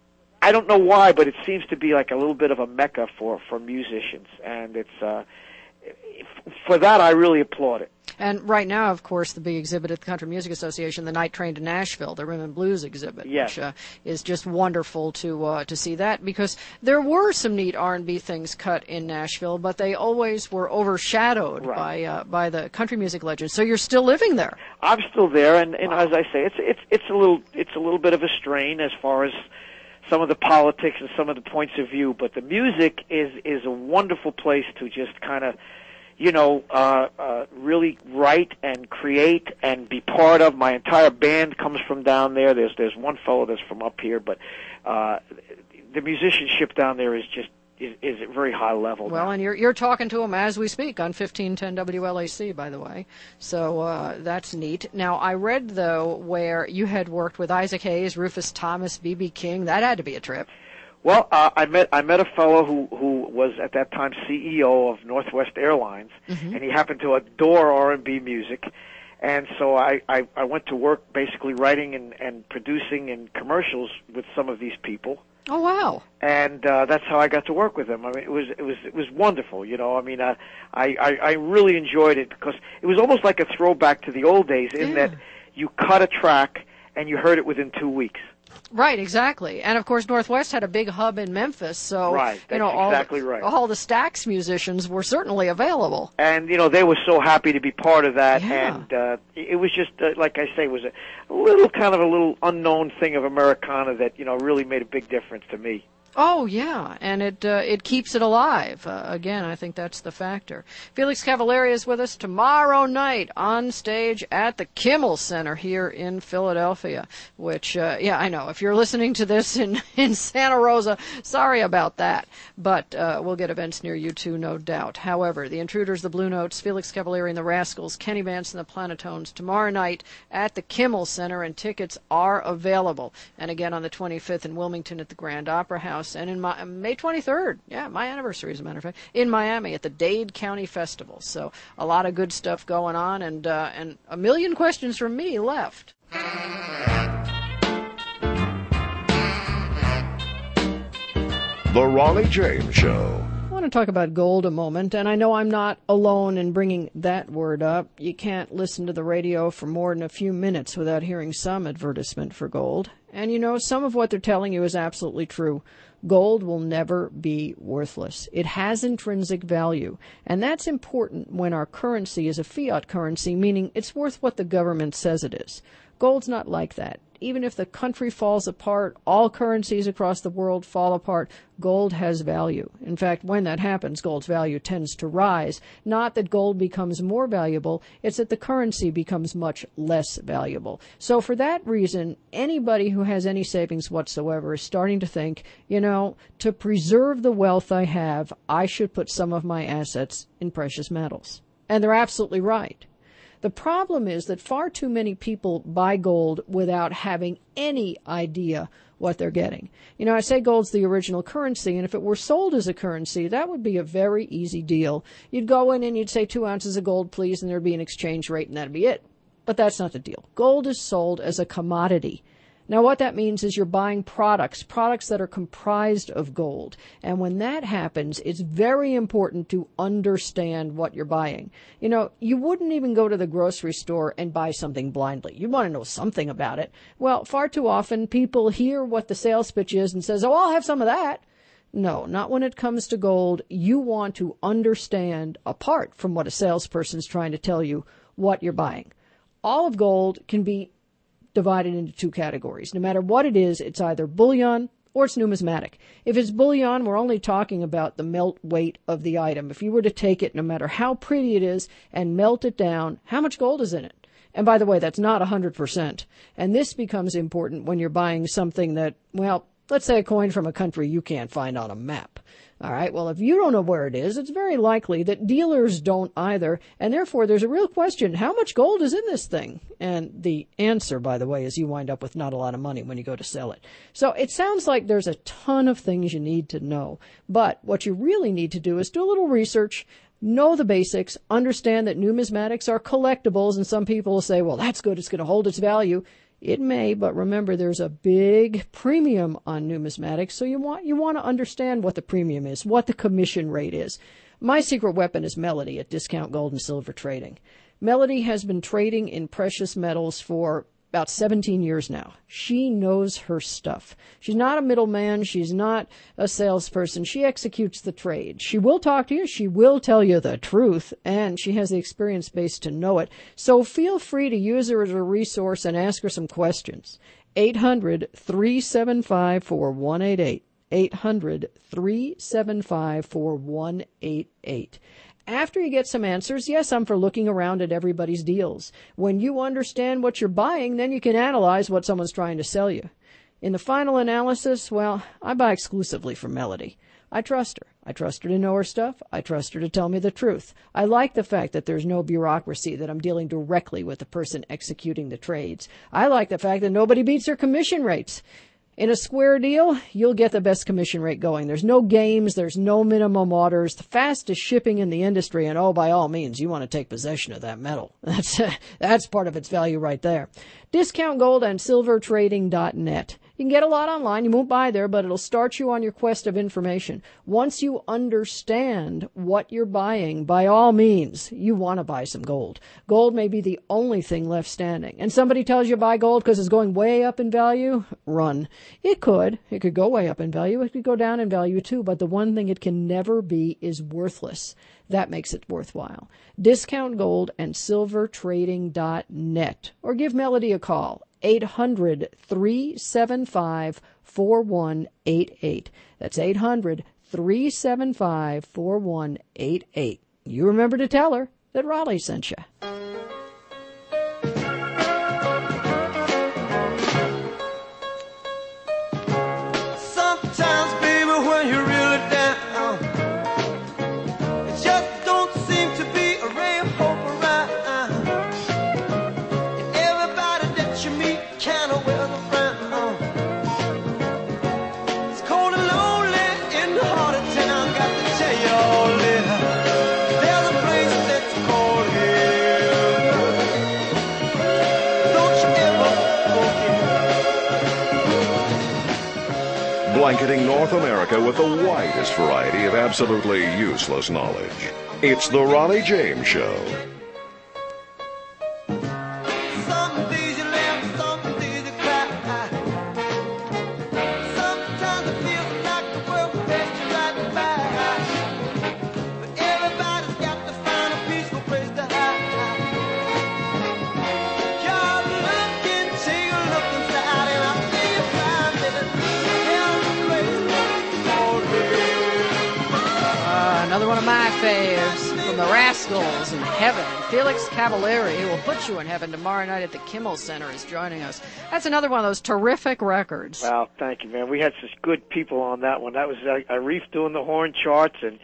I don't know why, but it seems to be like a little bit of a mecca for, for musicians, and it's uh, for that I really applaud it. And right now, of course, the big exhibit at the Country Music Association, the Night Train to Nashville, the Rhythm and Blues exhibit, Yes. which uh, is just wonderful to uh, to see that, because there were some neat R and B things cut in Nashville, but they always were overshadowed Right. by uh, by the country music legends. So you're still living there. I'm still there, and, and Wow. as I say, it's it's it's a little it's a little bit of a strain as far as some of the politics and some of the points of view, but the music is is a wonderful place to just kind of, you know, uh, uh, really write and create and be part of. My entire band comes from down there. There's there's one fellow that's from up here, but uh, the musicianship down there is just is, is at very high level. Well, now. and you're you're talking to them as we speak on fifteen ten W L A C, by the way. So uh, that's neat. Now, I read, though, where you had worked with Isaac Hayes, Rufus Thomas, B B King. That had to be a trip. Well, uh, I met I met a fellow who who was at that time C E O of Northwest Airlines, Mm-hmm. and he happened to adore R and B music, and so I, I I went to work basically writing and and producing and commercials with some of these people. Oh, wow. And uh, that's how I got to work with them. I mean, it was it was it was wonderful. You know, I mean, uh, I, I I really enjoyed it because it was almost like a throwback to the old days in Yeah. that you cut a track and you heard it within two weeks. Right, exactly. And, of course, Northwest had a big hub in Memphis, so Right, you know, that's all, exactly right. all the Stax musicians were certainly available. And you know, they were so happy to be part of that. Yeah. And uh, it was just uh, like I say, it was a little kind of a little unknown thing of Americana that you know really made a big difference to me. Oh, yeah, and it uh, it keeps it alive. Uh, again, I think that's the factor. Felix Cavalieri is with us tomorrow night on stage at the Kimmel Center here in Philadelphia, which, uh, yeah, I know. If you're listening to this in, in Santa Rosa, sorry about that. But uh, we'll get events near you, too, no doubt. However, the Intruders, the Blue Notes, Felix Cavalieri and the Rascals, Kenny Vance and the Planetones tomorrow night at the Kimmel Center, and tickets are available. And again on the twenty-fifth in Wilmington at the Grand Opera House, and in my, May twenty-third, yeah, my anniversary as a matter of fact, in Miami at the Dade County Festival. So a lot of good stuff going on, and uh, and a million questions from me left. The Ronnie James Show. I want to talk about gold a moment, and I know I'm not alone in bringing that word up. You can't listen to the radio for more than a few minutes without hearing some advertisement for gold. And you know, some of what they're telling you is absolutely true. Gold will never be worthless. It has intrinsic value. And that's important when our currency is a fiat currency, meaning it's worth what the government says it is. Gold's not like that. Even if the country falls apart, all currencies across the world fall apart, gold has value. In fact, when that happens, gold's value tends to rise. Not that gold becomes more valuable, it's that the currency becomes much less valuable. So for that reason, anybody who has any savings whatsoever is starting to think, you know, to preserve the wealth I have, I should put some of my assets in precious metals. And they're absolutely right. The problem is that far too many people buy gold without having any idea what they're getting. You know, I say gold's the original currency, and if it were sold as a currency, that would be a very easy deal. You'd go in and you'd say two ounces of gold, please, and there'd be an exchange rate, and that'd be it. But that's not the deal. Gold is sold as a commodity. Now, what that means is you're buying products, products that are comprised of gold. And when that happens, it's very important to understand what you're buying. You know, you wouldn't even go to the grocery store and buy something blindly. You want to know something about it. Well, far too often people hear what the sales pitch is and says, oh, I'll have some of that. No, not when it comes to gold. You want to understand, apart from what a salesperson's trying to tell you, what you're buying. All of gold can be divided into two categories. No matter what it is, it's either bullion or it's numismatic. If it's bullion, we're only talking about the melt weight of the item. If you were to take it, no matter how pretty it is, and melt it down, how much gold is in it? And by the way, that's not one hundred percent. And this becomes important when you're buying something that, well, let's say a coin from a country you can't find on a map. All right, well, if you don't know where it is, it's very likely that dealers don't either, and therefore there's a real question, how much gold is in this thing? And the answer, by the way, is you wind up with not a lot of money when you go to sell it. So it sounds like there's a ton of things you need to know, but what you really need to do is do a little research, know the basics, understand that numismatics are collectibles, and some people will say, well, that's good, it's going to hold its value. It may, but remember there's a big premium on numismatics, so you want you want to understand what the premium is, what the commission rate is. My secret weapon is Melody at Discount Gold and Silver Trading. Melody has been trading in precious metals for about seventeen years now. She knows her stuff. She's not a middleman. She's not a salesperson. She executes the trade. She will talk to you. She will tell you the truth, and she has the experience base to know it. So feel free to use her as a resource and ask her some questions. eight hundred, three seven five, four one eight eight. eight hundred, three seven five, four one eight eight. After you get some answers, yes, I'm for looking around at everybody's deals. When you understand what you're buying, then you can analyze what someone's trying to sell you. In the final analysis, well, I buy exclusively from Melody. I trust her. I trust her to know her stuff. I trust her to tell me the truth. I like the fact that there's no bureaucracy, that I'm dealing directly with the person executing the trades. I like the fact that nobody beats their commission rates. In a square deal, you'll get the best commission rate going. There's no games. There's no minimum orders. The fastest shipping in the industry. And, oh, by all means, you want to take possession of that metal. That's that's part of its value right there. Discount Gold and Silver Trading dot net. You can get a lot online. You won't buy there, but it'll start you on your quest of information. Once you understand what you're buying, by all means, you want to buy some gold. Gold may be the only thing left standing. And somebody tells you to buy gold because it's going way up in value, run. It could. It could go way up in value. It could go down in value too. But the one thing it can never be is worthless. That makes it worthwhile. Discount Gold and Silver Trading dot net. Or give Melody a call. eight hundred, three seven five, four one eight eight. That's eight hundred, three seven five, four one eight eight. You remember to tell her that Raleigh sent you. Sometimes, baby, when you're really down, it just don't seem to be a ray of hope around. And everybody that you meet kind of wears a frown. It's cold and lonely in the heart of town. Got to tell you all this. There's a place that's called hell. Don't you ever forget. Blanketing North America with the widest variety of absolutely useless knowledge. It's the Ronnie James Show. Some days you laugh, some days you cry. the Rascals in Heaven. And Felix Cavallari, who will put you in heaven tomorrow night at the Kimmel Center, is joining us. That's another one of those terrific records. Well, thank you, man. We had such good people on that one. That was uh, Arif doing the horn charts, and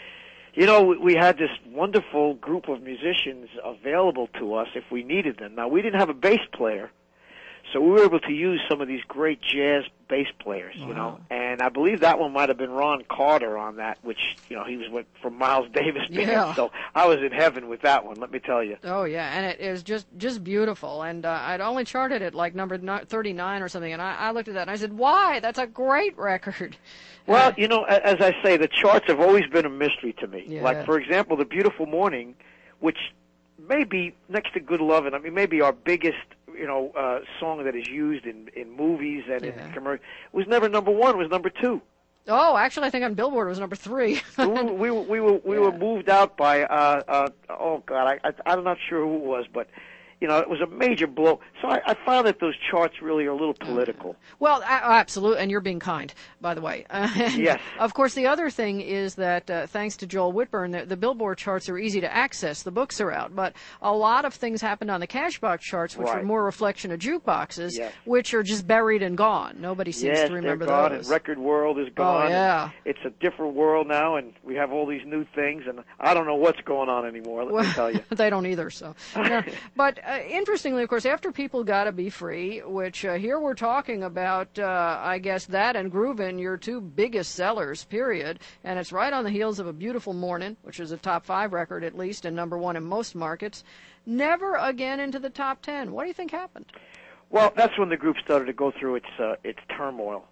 you know, we had this wonderful group of musicians available to us if we needed them. Now, we didn't have a bass player, so we were able to use some of these great jazz bass players, you Wow. know. And I believe that one might have been Ron Carter on that, which, you know, he was with, from Miles Davis band. Yeah. So I was in heaven with that one, let me tell you. Oh, yeah, and it is just, just beautiful. And uh, I'd only charted it like number thirty-nine or something, and I, I looked at that and I said, why? That's a great record. Well, Uh, you know, a- as I say, the charts have always been a mystery to me. Yeah. Like, for example, The Beautiful Morning, which may be, next to Good Lovin', I mean, maybe our biggest, you know, uh, song that is used in, in movies and Yeah. in commercials, was never number one, was number two. oh, actually, I think on Billboard it was number three. we, were, we, were, we, were, we Yeah. were moved out by, uh, uh, oh, God, I, I, I'm not sure who it was, but, you know, it was a major blow. So I, I found that those charts really are a little political. Well, a- absolutely, and you're being kind, by the way. Uh, and Yes. Of course, the other thing is that uh, thanks to Joel Whitburn, the, the Billboard charts are easy to access. The books are out, but a lot of things happened on the Cashbox charts, which Right. were more a reflection of jukeboxes, Yes. which are just buried and gone. Nobody seems Yes, to remember they're gone, those. and Record World is gone. Oh, yeah. and It's a different world now, and we have all these new things, and I don't know what's going on anymore, let me tell you. They don't either, so. No. But uh, interestingly, of course, after People Gotta Be Free, which uh, here we're talking about, uh, I guess, that and Groovin', your two biggest sellers, period. And it's right on the heels of A Beautiful Morning, which is a top five record at least, and number one in most markets. Never again into the top ten. What do you think happened? Well, that's when the group started to go through its uh, its turmoil.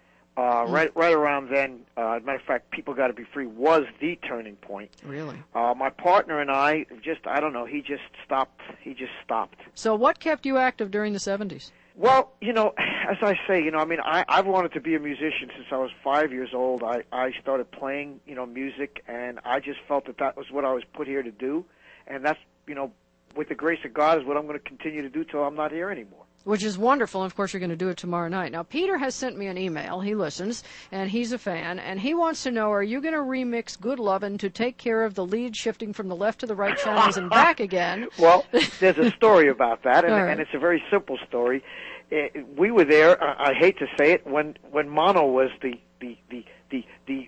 Uh, right, right around then, uh, as a matter of fact, People Gotta Be Free was the turning point. Really? Uh, my partner and I just, I don't know, he just stopped. He just stopped. So what kept you active during the seventies? Well, you know, as I say, you know, I mean, I, I've wanted to be a musician since I was five years old. I, I started playing, you know, music, and I just felt that that was what I was put here to do. And that's, you know, with the grace of God, is what I'm going to continue to do till I'm not here anymore. Which is wonderful, and of course you're going to do it tomorrow night. Now, Peter has sent me an email. He listens, and he's a fan, and he wants to know, are you going to remix Good Lovin' to take care of the lead shifting from the left to the right channels and back again? Well, there's a story about that, and, All right. and it's a very simple story. Uh, we were there, I, I hate to say it, when, when mono was the, the, the, the, the,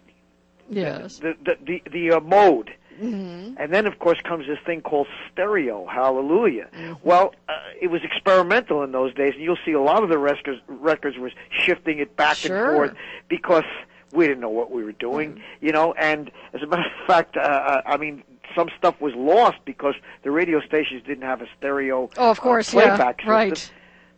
Yes. the, the, the, the uh, mode. Mm-hmm. And then, of course, comes this thing called stereo, hallelujah. Mm-hmm. Well, uh, it was experimental in those days, and you'll see a lot of the records, records was shifting it back Sure. and forth because we didn't know what we were doing, Mm-hmm. you know, and as a matter of fact, uh, I mean, some stuff was lost because the radio stations didn't have a stereo Oh, of course, uh, playback yeah, system. right.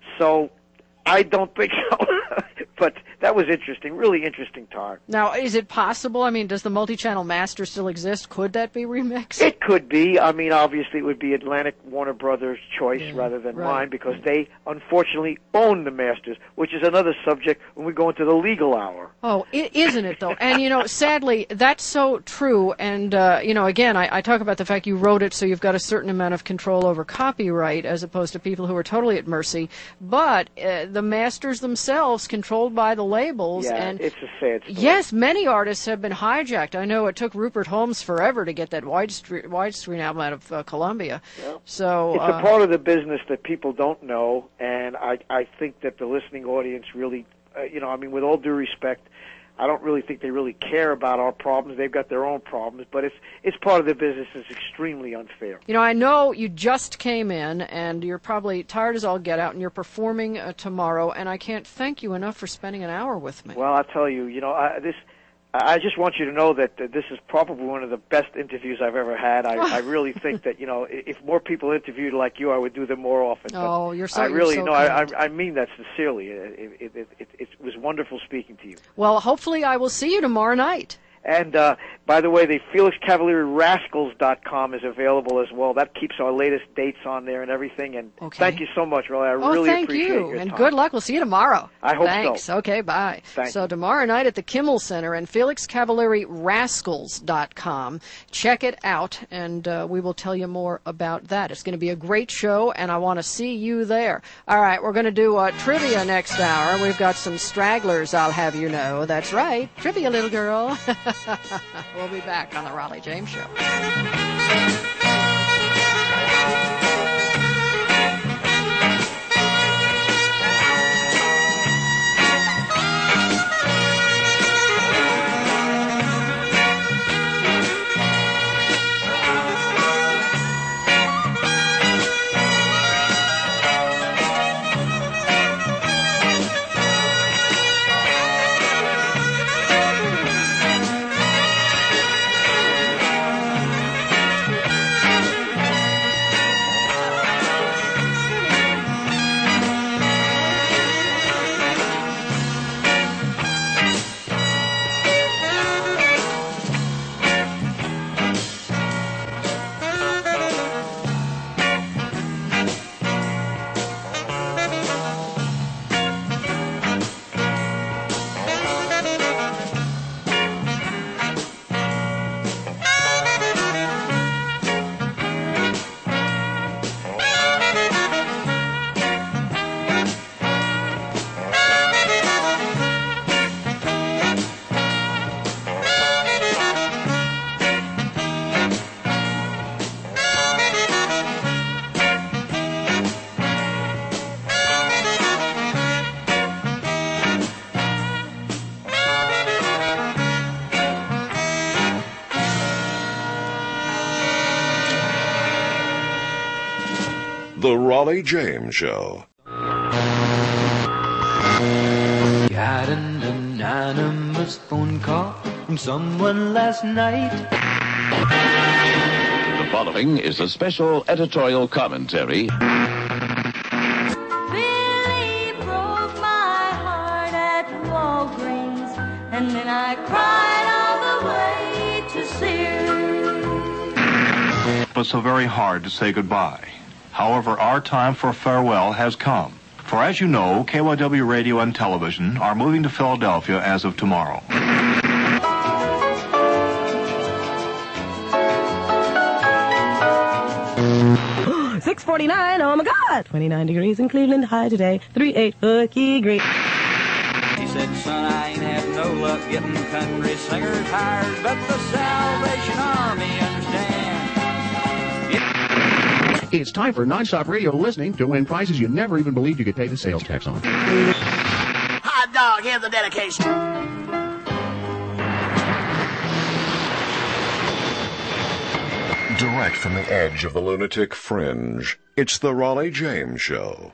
So I don't think so. But that was interesting, really interesting time. Now, is it possible? I mean, does the multi-channel master still exist? Could that be remixed? It could be. I mean, obviously, it would be Atlantic Warner Brothers' choice Yeah, rather than right. mine because they, unfortunately, own the masters, which is another subject when we go into the legal hour. Oh, I- isn't it though? And you know, sadly, that's so true. And uh, you know, again, I, I talk about the fact you wrote it, so you've got a certain amount of control over copyright, as opposed to people who are totally at mercy. But uh, the masters themselves, controlled by the labels, Yeah, and it's a sad story. yes, many artists have been hijacked. I know it took Rupert Holmes forever to get that widescreen widescreen album out of uh, Columbia. Yeah. So It's uh, a part of the business that people don't know, and I, I think that the listening audience really, uh, you know, I mean, with all due respect, I don't really think they really care about our problems. They've got their own problems, but it's it's part of the business. It's extremely unfair. You know, I know you just came in, and you're probably tired as all get out, and you're performing uh, tomorrow, and I can't thank you enough for spending an hour with me. Well, I'll tell you, you know, I, this. I just want you to know that uh, this is probably one of the best interviews I've ever had. I, I really think that, you know, i- if more people interviewed like you, I would do them more often. But Oh, you're so- I you're really, so no, I, kind. I I mean that sincerely. It, it, it, it, it was wonderful speaking to you. Well, hopefully I will see you tomorrow night. And, uh, by the way, the Felix Cavallari Rascals dot com is available as well. That keeps our latest dates on there and everything. And Okay. thank you so much, Rolly. I Oh, really thank appreciate you, your and time. good luck. We'll see you tomorrow. I hope so. Thanks. Okay, bye. Thank so you. tomorrow night at the Kimmel Center and Felix Cavallari Rascals dot com. Check it out, and uh, we will tell you more about that. It's going to be a great show, and I want to see you there. All right, we're going to do uh, trivia next hour. We've got some stragglers, I'll have you know. That's right. Trivia, little girl. We'll be back on the Raleigh James Show. The Raleigh James Show. Got an anonymous phone call from someone last night. The following is a special editorial commentary. Billy broke my heart at Walgreens, and then I cried all the way to Sears. It was so very hard to say goodbye. However, our time for farewell has come. For as you know, K Y W Radio and Television are moving to Philadelphia as of tomorrow. six forty-nine, oh my God! twenty-nine degrees in Cleveland, high today. three eight hooky great. He said, son, I ain't had no luck getting country singers hired, but the Salvation Army understand. It's time for nonstop radio listening to win prizes you never even believed you could pay the sales tax on. Hot dog, here's the dedication. Direct from the edge of the lunatic fringe, it's the Raleigh James Show.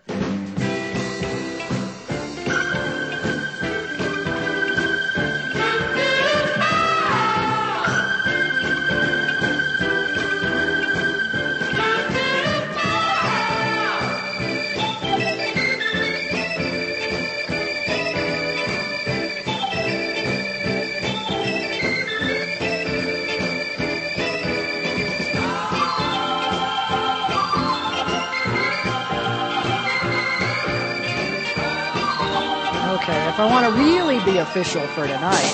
If I want to really be official for tonight,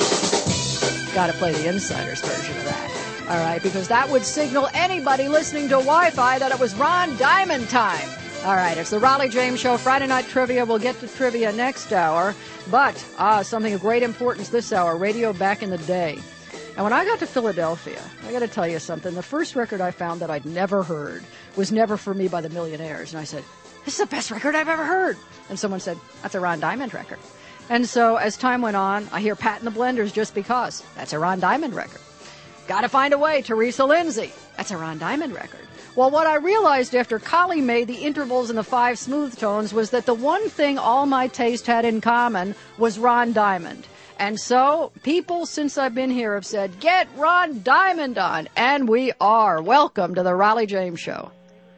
got to play the Insiders version of that. All right, because that would signal anybody listening to Wi-Fi that it was Ron Diamond time. All right, it's the Raleigh James Show, Friday Night Trivia. We'll get to trivia next hour. But ah, something of great importance this hour, radio back in the day. And when I got to Philadelphia, I got to tell you something. The first record I found that I'd never heard was Never For Me by the Millionaires. And I said, this is the best record I've ever heard. And someone said, that's a Ron Diamond record. And so as time went on, I hear Pat and the Blenders Just Because. That's a Ron Diamond record. Gotta Find a Way, Teresa Lindsay. That's a Ron Diamond record. Well, what I realized after Collie made the intervals and the five smooth tones was that the one thing all my taste had in common was Ron Diamond. And so people since I've been here have said, get Ron Diamond on. And we are. Welcome to the Raleigh James Show.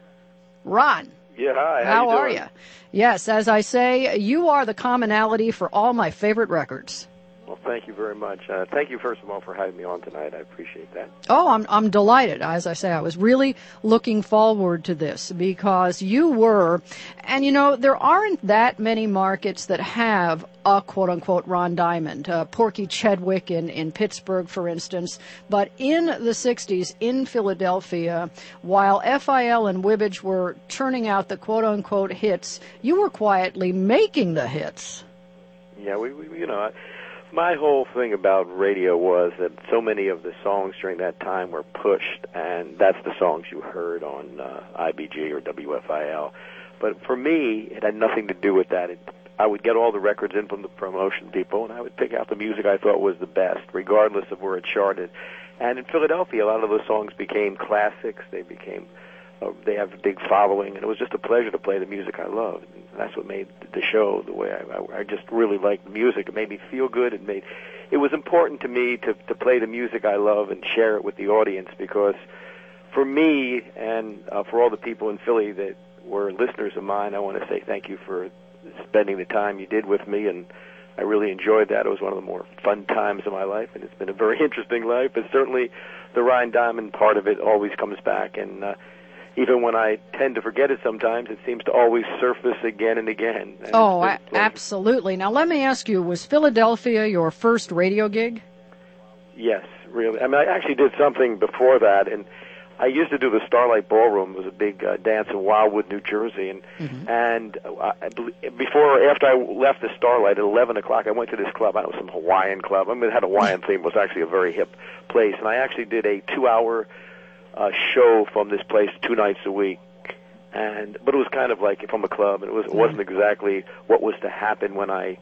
Ron. Yeah, hi. How, how you are doing? you? Yes, as I say, you are the commonality for all my favorite records. Well, thank you very much. Uh, thank you, first of all, for having me on tonight. I appreciate that. Oh, I'm I'm delighted. As I say, I was really looking forward to this because you were, and you know, there aren't that many markets that have a quote-unquote Ron Diamond. Uh, Porky Chedwick in, in Pittsburgh, for instance. But in the sixties, in Philadelphia, while F I L and Wibbage were turning out the quote-unquote hits, you were quietly making the hits. Yeah, we, we you know... I, My whole thing about radio was that so many of the songs during that time were pushed, and that's the songs you heard on uh, I B G or W F I L. But for me, it had nothing to do with that. It, I would get all the records in from the promotion people, and I would pick out the music I thought was the best, regardless of where it charted. And in Philadelphia, a lot of those songs became classics. They became, uh, they have a big following, and it was just a pleasure to play the music I loved. And that's what made the show the way I, I, I just really liked the music. It made me feel good. It made, it was important to me to, to play the music I love and share it with the audience, because for me and uh, for all the people in Philly that were listeners of mine, I want to say thank you for spending the time you did with me, and I really enjoyed that. It was one of the more fun times of my life, and it's been a very interesting life. But certainly the Ron Diamond part of it always comes back, and uh, even when I tend to forget it sometimes, it seems to always surface again and again. And oh, a- absolutely. Now, let me ask you, was Philadelphia your first radio gig? Yes, really. I mean, I actually did something before that, and I used to do the Starlight Ballroom. It was a big uh, dance in Wildwood, New Jersey, and mm-hmm. and uh, I, before, after I left the Starlight at eleven o'clock, I went to this club. I don't know, some Hawaiian club. I mean, it had a Hawaiian theme. It was actually a very hip place, and I actually did a two-hour uh, show from this place two nights a week. And but it was kind of like from a club, and it was it wasn't exactly what was to happen when I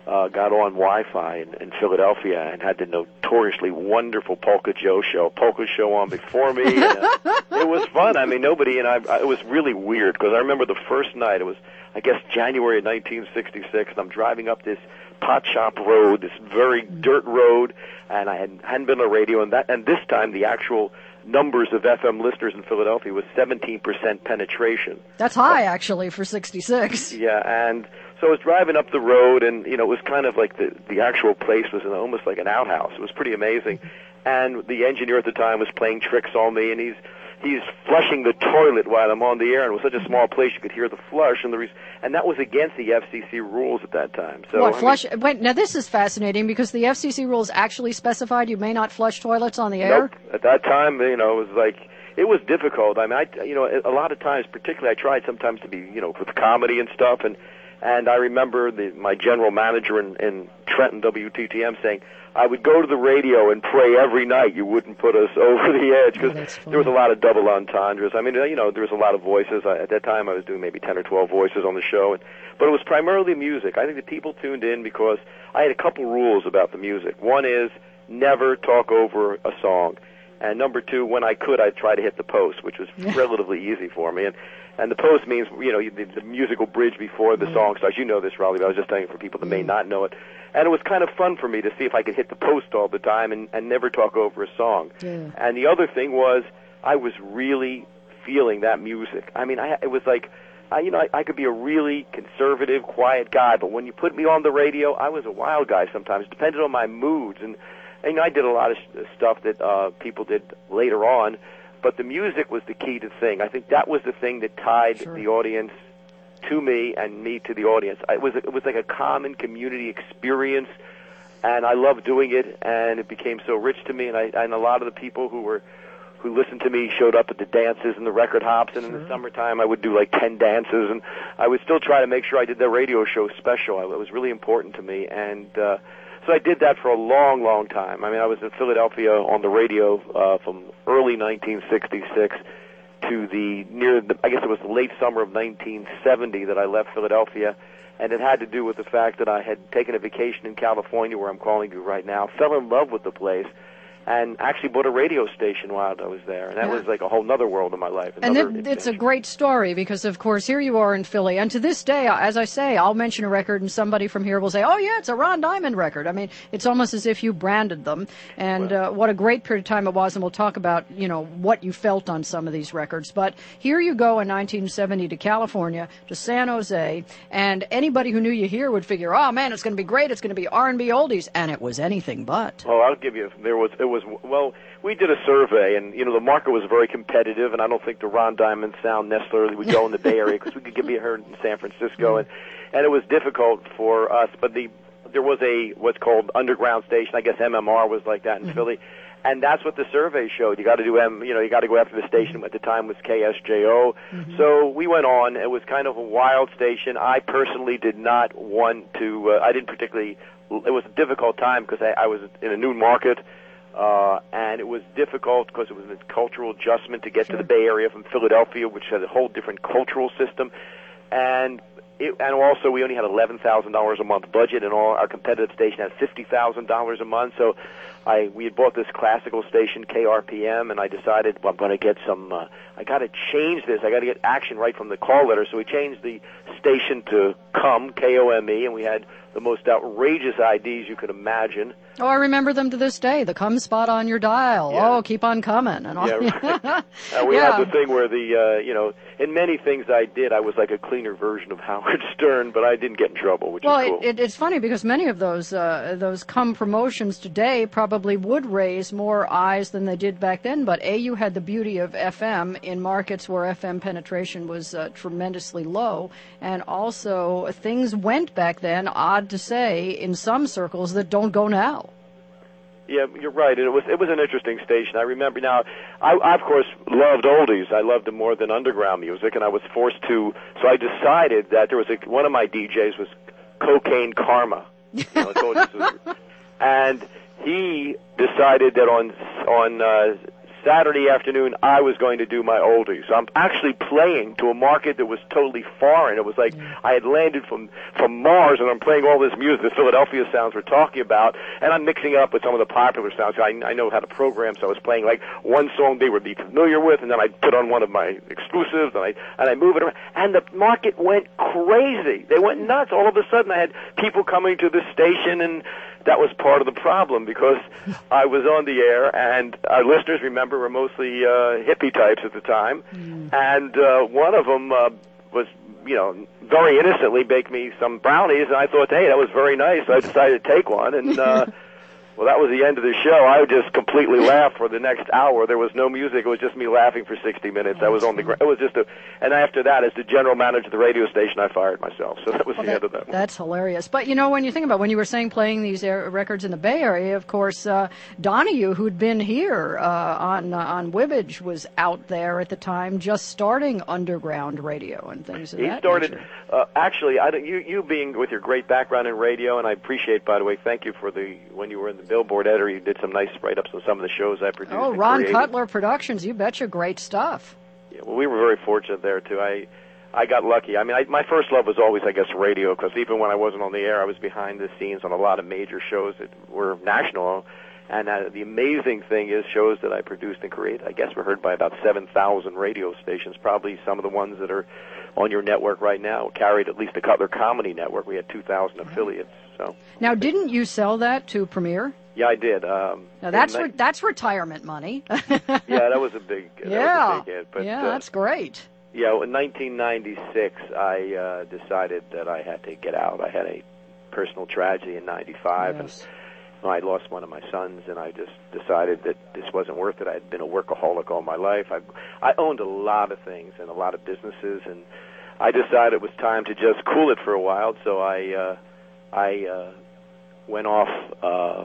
uh, got on Wi-Fi in, in Philadelphia and had the notoriously wonderful Polka Joe show, Polka show on before me. And, uh, it was fun. I mean, nobody, and I, I, it was really weird because I remember the first night, it was, I guess, January of nineteen sixty-six, and I'm driving up this pot shop road, this very dirt road, and I had, hadn't been on the radio, and that, and this time the actual numbers of F M listeners in Philadelphia was seventeen percent penetration. That's high, actually, for sixty-six. Yeah, and so I was driving up the road, and, you know, it was kind of like the, the actual place was in almost like an outhouse. It was pretty amazing. And the engineer at the time was playing tricks on me, and he's he's flushing the toilet while I'm on the air, and it was such a small place you could hear the flush, and the re- and that was against the F C C rules at that time. So what, I flush? mean, wait, now this is fascinating because the F C C rules actually specified you may not flush toilets on the air? Nope. At that time, you know, it was like, it was difficult. I mean, I, you know, a lot of times, particularly I tried sometimes to be, you know, with comedy and stuff, and and I remember the, my general manager in, in Trenton, W T T M, saying, I would go to the radio and pray every night you wouldn't put us over the edge, because oh, there was a lot of double entendres. I mean, you know, there was a lot of voices. I, at that time, I was doing maybe ten or twelve voices on the show, and, but it was primarily music. I think the people tuned in because I had a couple rules about the music. One is never talk over a song. And number two, when I could, I'd try to hit the post, which was relatively easy for me. And and the post means, you know, the, the musical bridge before the song starts. You know this, Raleigh, but I was just telling you for people that may not know it. And it was kind of fun for me to see if I could hit the post all the time and, and never talk over a song. Yeah. And the other thing was, I was really feeling that music. I mean, I, it was like, I, you know, I, I could be a really conservative, quiet guy, but when you put me on the radio, I was a wild guy sometimes, depending on my moods. And And, you know, I did a lot of stuff that uh, people did later on, but the music was the key to the thing. I think that was the thing that tied sure. the audience to me and me to the audience. It was it was like a common community experience, and I loved doing it, and it became so rich to me. And I and a lot of the people who were who listened to me showed up at the dances and the record hops, and sure. in the summertime I would do like ten dances, and I would still try to make sure I did the radio show special. It was really important to me, and uh, so I did that for a long, long time. I mean, I was in Philadelphia on the radio uh, from early nineteen sixty-six to the near, the, I guess it was the late summer of nineteen seventy that I left Philadelphia, and it had to do with the fact that I had taken a vacation in California, where I'm calling you right now, fell in love with the place, and actually bought a radio station while I was there. And that yeah. was like a whole other world in my life. And it, it's a great story because, of course, here you are in Philly. And to this day, as I say, I'll mention a record and somebody from here will say, oh, yeah, it's a Ron Diamond record. I mean, it's almost as if you branded them. And well, uh, what a great period of time it was. And we'll talk about, you know, what you felt on some of these records. But here you go in nineteen seventy to California, to San Jose. And anybody who knew you here would figure, oh, man, it's going to be great. It's going to be R and B oldies. And it was anything but. Oh, I'll give you, there was, it was Was, well, we did a survey, and, you know, the market was very competitive, and I don't think the Ron Diamond sound necessarily would go in the Bay Area because we could get be heard in San Francisco, and, and it was difficult for us, but the there was a what's called underground station. I guess M M R was like that in mm-hmm. Philly, and that's what the survey showed. You got to do M, you know, you got to go after the station. At the time was K S J O, mm-hmm. so we went on. It was kind of a wild station. I personally did not want to. Uh, I didn't particularly. It was a difficult time because I, I was in a new market. Uh, and it was difficult because it was a cultural adjustment to get sure. to the Bay Area from Philadelphia, which had a whole different cultural system. And it, and also we only had eleven thousand dollars a month budget, and all our competitive station had fifty thousand dollars a month. So I we had bought this classical station, K R P M, and I decided, well, I'm going to get some, uh, I got to change this. I got to get action right from the call letter. So we changed the station to COME, K O M E, and we had the most outrageous I Ds you could imagine. Oh, I remember them to this day. The come spot on your dial. Yeah. Oh, keep on coming. And all. Yeah, right. uh, we yeah. had the thing where the, uh, you know, in many things I did, I was like a cleaner version of Howard Stern, but I didn't get in trouble, which well, is cool. Well, it, it's funny because many of those uh, those come promotions today probably would raise more eyes than they did back then. But A, you had the beauty of F M in markets where F M penetration was uh, tremendously low, and also things went back then, odd to say, in some circles that don't go now. Yeah, you're right. It was it was an interesting station. I remember now. I, I of course loved oldies. I loved them more than underground music, and I was forced to. So I decided that there was a, one of my D Js was Cocaine Karma, you know, was, and he decided that on on uh, Saturday afternoon, I was going to do my oldies. So I'm actually playing to a market that was totally foreign. It was like I had landed from from Mars, and I'm playing all this music, the Philadelphia sounds we're talking about, and I'm mixing it up with some of the popular sounds. I, I know how to program, so I was playing like one song they would be familiar with, and then I put on one of my exclusives, and I and I move it around, and the market went crazy. They went nuts. All of a sudden, I had people coming to the station, and that was part of the problem because I was on the air, and our listeners, remember, were mostly uh, hippie types at the time, mm. and uh, one of them uh, was, you know, very innocently baked me some brownies, and I thought, hey, that was very nice. So I decided to take one, and uh, well, that was the end of the show. I just completely laughed for the next hour. There was no music. It was just me laughing for sixty minutes. I was on the ground. It was just a, and after that, as the general manager of the radio station, I fired myself. So that was well, the that, end of that. That's hilarious. But, you know, when you think about when you were saying playing these air records in the Bay Area, of course, uh, Donahue, who'd been here uh, on uh, on Wibbage, was out there at the time just starting underground radio and things of he that started, nature. Uh, actually, I don't, you, you being with your great background in radio, and I appreciate, by the way, thank you for the, when you were in the Billboard editor, you did some nice write-ups on some of the shows I produced. Oh, and Ron created. Cutler Productions, you betcha, great stuff. Yeah, well, we were very fortunate there, too. I I got lucky. I mean, I, my first love was always, I guess, radio, because even when I wasn't on the air, I was behind the scenes on a lot of major shows that were national. And uh, the amazing thing is shows that I produced and created, I guess, were heard by about seven thousand radio stations, probably some of the ones that are on your network right now carried at least the Cutler Comedy Network. We had two thousand affiliates. So now, didn't you sell that to Premiere? Yeah, I did. Um, now that's re- that's retirement money. Yeah, that was a big that yeah was a big hit. But, yeah, uh, that's great. Yeah, in nineteen ninety-six, I uh, decided that I had to get out. I had a personal tragedy in ninety-five, yes. and I lost one of my sons, and I just decided that this wasn't worth it. I had been a workaholic all my life. I, I owned a lot of things and a lot of businesses, and I decided it was time to just cool it for a while. So I, uh, I uh, went off uh,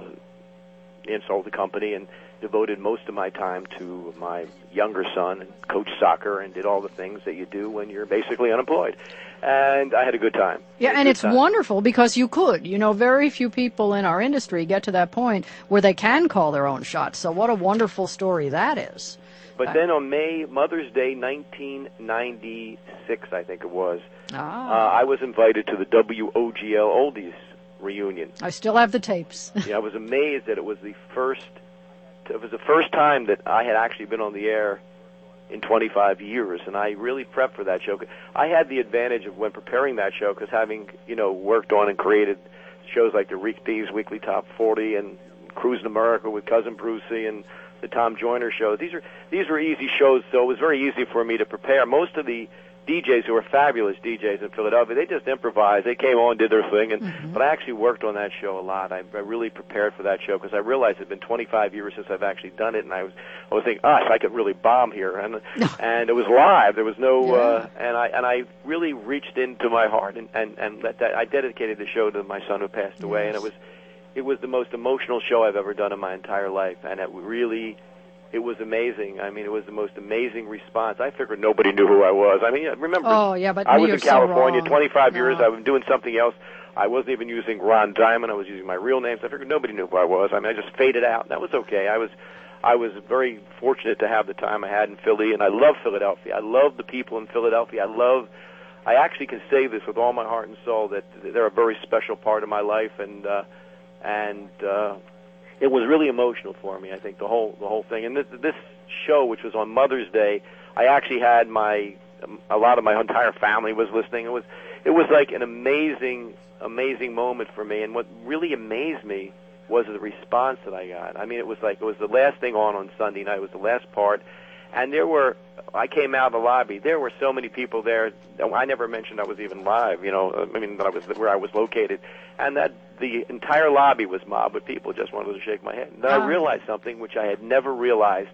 and sold the company and devoted most of my time to my younger son and coached soccer and did all the things that you do when you're basically unemployed. And I had a good time. Yeah, and it's time. Wonderful because you could. You know, very few people in our industry get to that point where they can call their own shots. So what a wonderful story that is. But uh, then on May, Mother's Day, nineteen ninety-six, I think it was, ah. uh, I was invited to the W O G L Oldies reunion. I still have the tapes. Yeah, I was amazed that it was the first, it was the first time that I had actually been on the air in twenty-five years, and I really prepped for that show. I had the advantage of when preparing that show, because having, you know, worked on and created shows like the Rick Dees Weekly Top forty and Cruising America with Cousin Brucey and the Tom Joyner Show. These are these were easy shows, so it was very easy for me to prepare. Most of the D Js who were fabulous D Js in Philadelphia, they just improvised. They came on, did their thing, and mm-hmm. but I actually worked on that show a lot. I, I really prepared for that show because I realized it had been twenty-five years since I've actually done it, and I was I was thinking, gosh, I could really bomb here, and and it was live. There was no, yeah. uh, and I and I really reached into my heart and and and let that. I dedicated the show to my son who passed yes. away, and it was it was the most emotional show I've ever done in my entire life, and it really. It was amazing. I mean, it was the most amazing response. I figured nobody knew who I was. I mean, remember, oh, yeah, but I was in California so twenty-five no. years. I was doing something else. I wasn't even using Ron Diamond. I was using my real name. So I figured nobody knew who I was. I mean, I just faded out. That was okay. I was I was very fortunate to have the time I had in Philly, and I love Philadelphia. I love the people in Philadelphia. I love, I actually can say this with all my heart and soul, that they're a very special part of my life, and, uh, and, uh, it was really emotional for me, I think, the whole the whole thing. And this, this show, which was on Mother's Day, I actually had my um, a lot of my entire family was listening. It was it was like an amazing amazing moment for me. And what really amazed me was the response that I got. I mean, it was like it was the last thing on on Sunday night. It was the last part, and there were. I came out of the lobby. There were so many people there. I never mentioned I was even live. You know, I mean, that I was where I was located, and that the entire lobby was mobbed with people. Just wanted to shake my head. And then I realized something which I had never realized,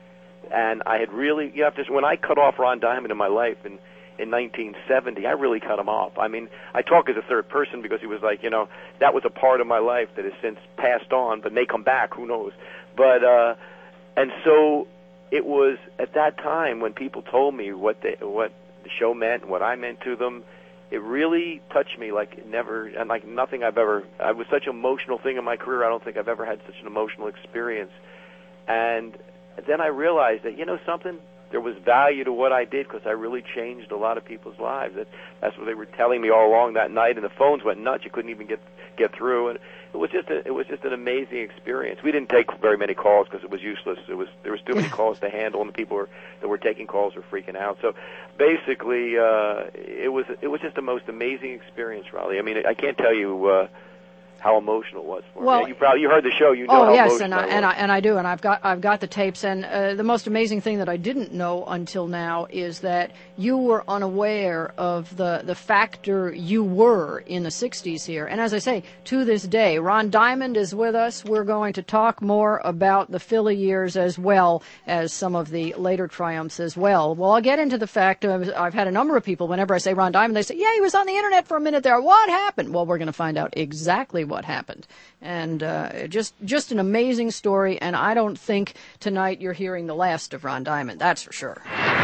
and I had really. You have to. When I cut off Ron Diamond in my life in in nineteen seventy, I really cut him off. I mean, I talk as a third person because he was like, you know, that was a part of my life that has since passed on, but may come back. Who knows? But uh, and so. It was at that time when people told me what the, what the show meant and what I meant to them, it really touched me like never, and like nothing I've ever, I was such an emotional thing in my career, I don't think I've ever had such an emotional experience. And then I realized that, you know something, there was value to what I did because I really changed a lot of people's lives. That, that's what they were telling me all along that night, and the phones went nuts. You couldn't even get get through, and it was just a, it was just an amazing experience. We didn't take very many calls because it was useless. It was there was too many calls to handle, and the people were, that were taking calls were freaking out. So basically, uh, it was it was just the most amazing experience, Raleigh. I mean, I can't tell you Uh, how emotional it was for well, me. You probably you heard the show. You know oh how yes, emotional and I, it and was. I and I do, and I've got I've got the tapes. And uh, the most amazing thing that I didn't know until now is that you were unaware of the the factor you were in the sixties here. And as I say, to this day, Ron Diamond is with us. We're going to talk more about the Philly years as well as some of the later triumphs as well. Well, I'll get into the fact of, I've had a number of people, whenever I say Ron Diamond, they say, yeah, he was on the internet for a minute there. What happened? Well, we're going to find out exactly what happened. And uh, just just an amazing story, and I don't think tonight you're hearing the last of Ron Diamond, that's for sure.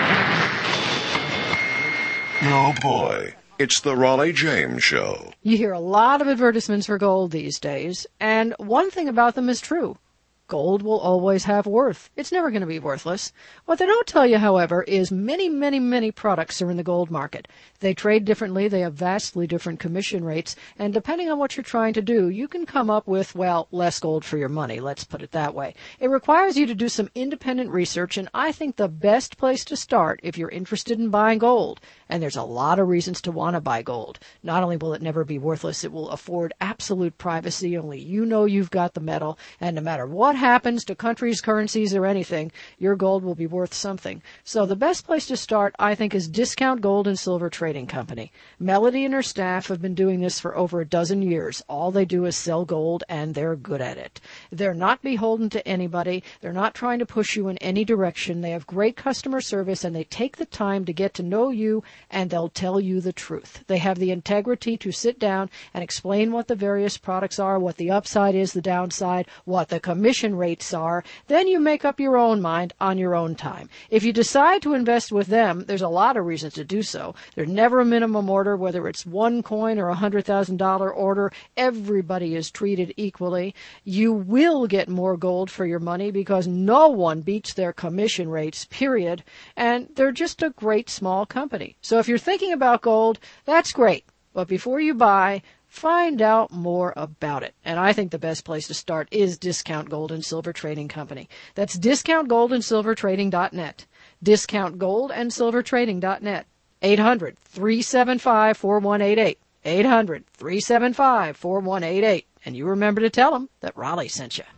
Oh boy, it's the Raleigh James Show. You hear a lot of advertisements for gold these days, and one thing about them is true. Gold will always have worth. It's never going to be worthless. What they don't tell you, however, is many, many, many products are in the gold market. They trade differently, they have vastly different commission rates, and depending on what you're trying to do, you can come up with, well, less gold for your money, let's put it that way. It requires you to do some independent research, and I think the best place to start if you're interested in buying gold, and there's a lot of reasons to want to buy gold. Not only will it never be worthless, it will afford absolute privacy, only you know you've got the metal, and no matter what happens to countries, currencies, or anything, your gold will be worth something. So the best place to start, I think, is Discount Gold and Silver Trading Company. Melody and her staff have been doing this for over a dozen years. All they do is sell gold, and they're good at it. They're not beholden to anybody. They're not trying to push you in any direction. They have great customer service, and they take the time to get to know you, and they'll tell you the truth. They have the integrity to sit down and explain what the various products are, what the upside is, the downside, what the commission rates are. Then you make up your own mind on your own time. If you decide to invest with them, there's a lot of reasons to do so. There's never a minimum order, whether it's one coin or a one hundred thousand dollars order. Everybody is treated equally. You will get more gold for your money because no one beats their commission rates, period. And they're just a great small company. So if you're thinking about gold, that's great. But before you buy, find out more about it. And I think the best place to start is Discount Gold and Silver Trading Company. That's discount gold and silver trading dot net. discount gold and silver trading dot net. eight hundred, three seven five, four one eight eight. eight hundred, three seven five, four one eight eight. And you remember to tell them that Raleigh sent you.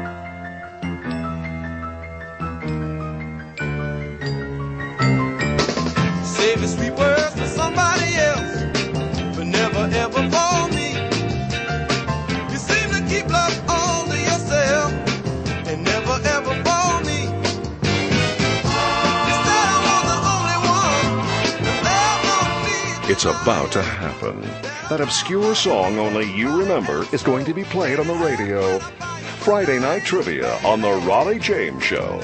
Save the sweet words for somebody else, but never ever for me. You seem to keep love all to yourself, and never ever for me. You said I was the only one to love on me. It's about to happen. That obscure song only you remember is going to be played on the radio. Friday Night Trivia on the Raleigh James Show.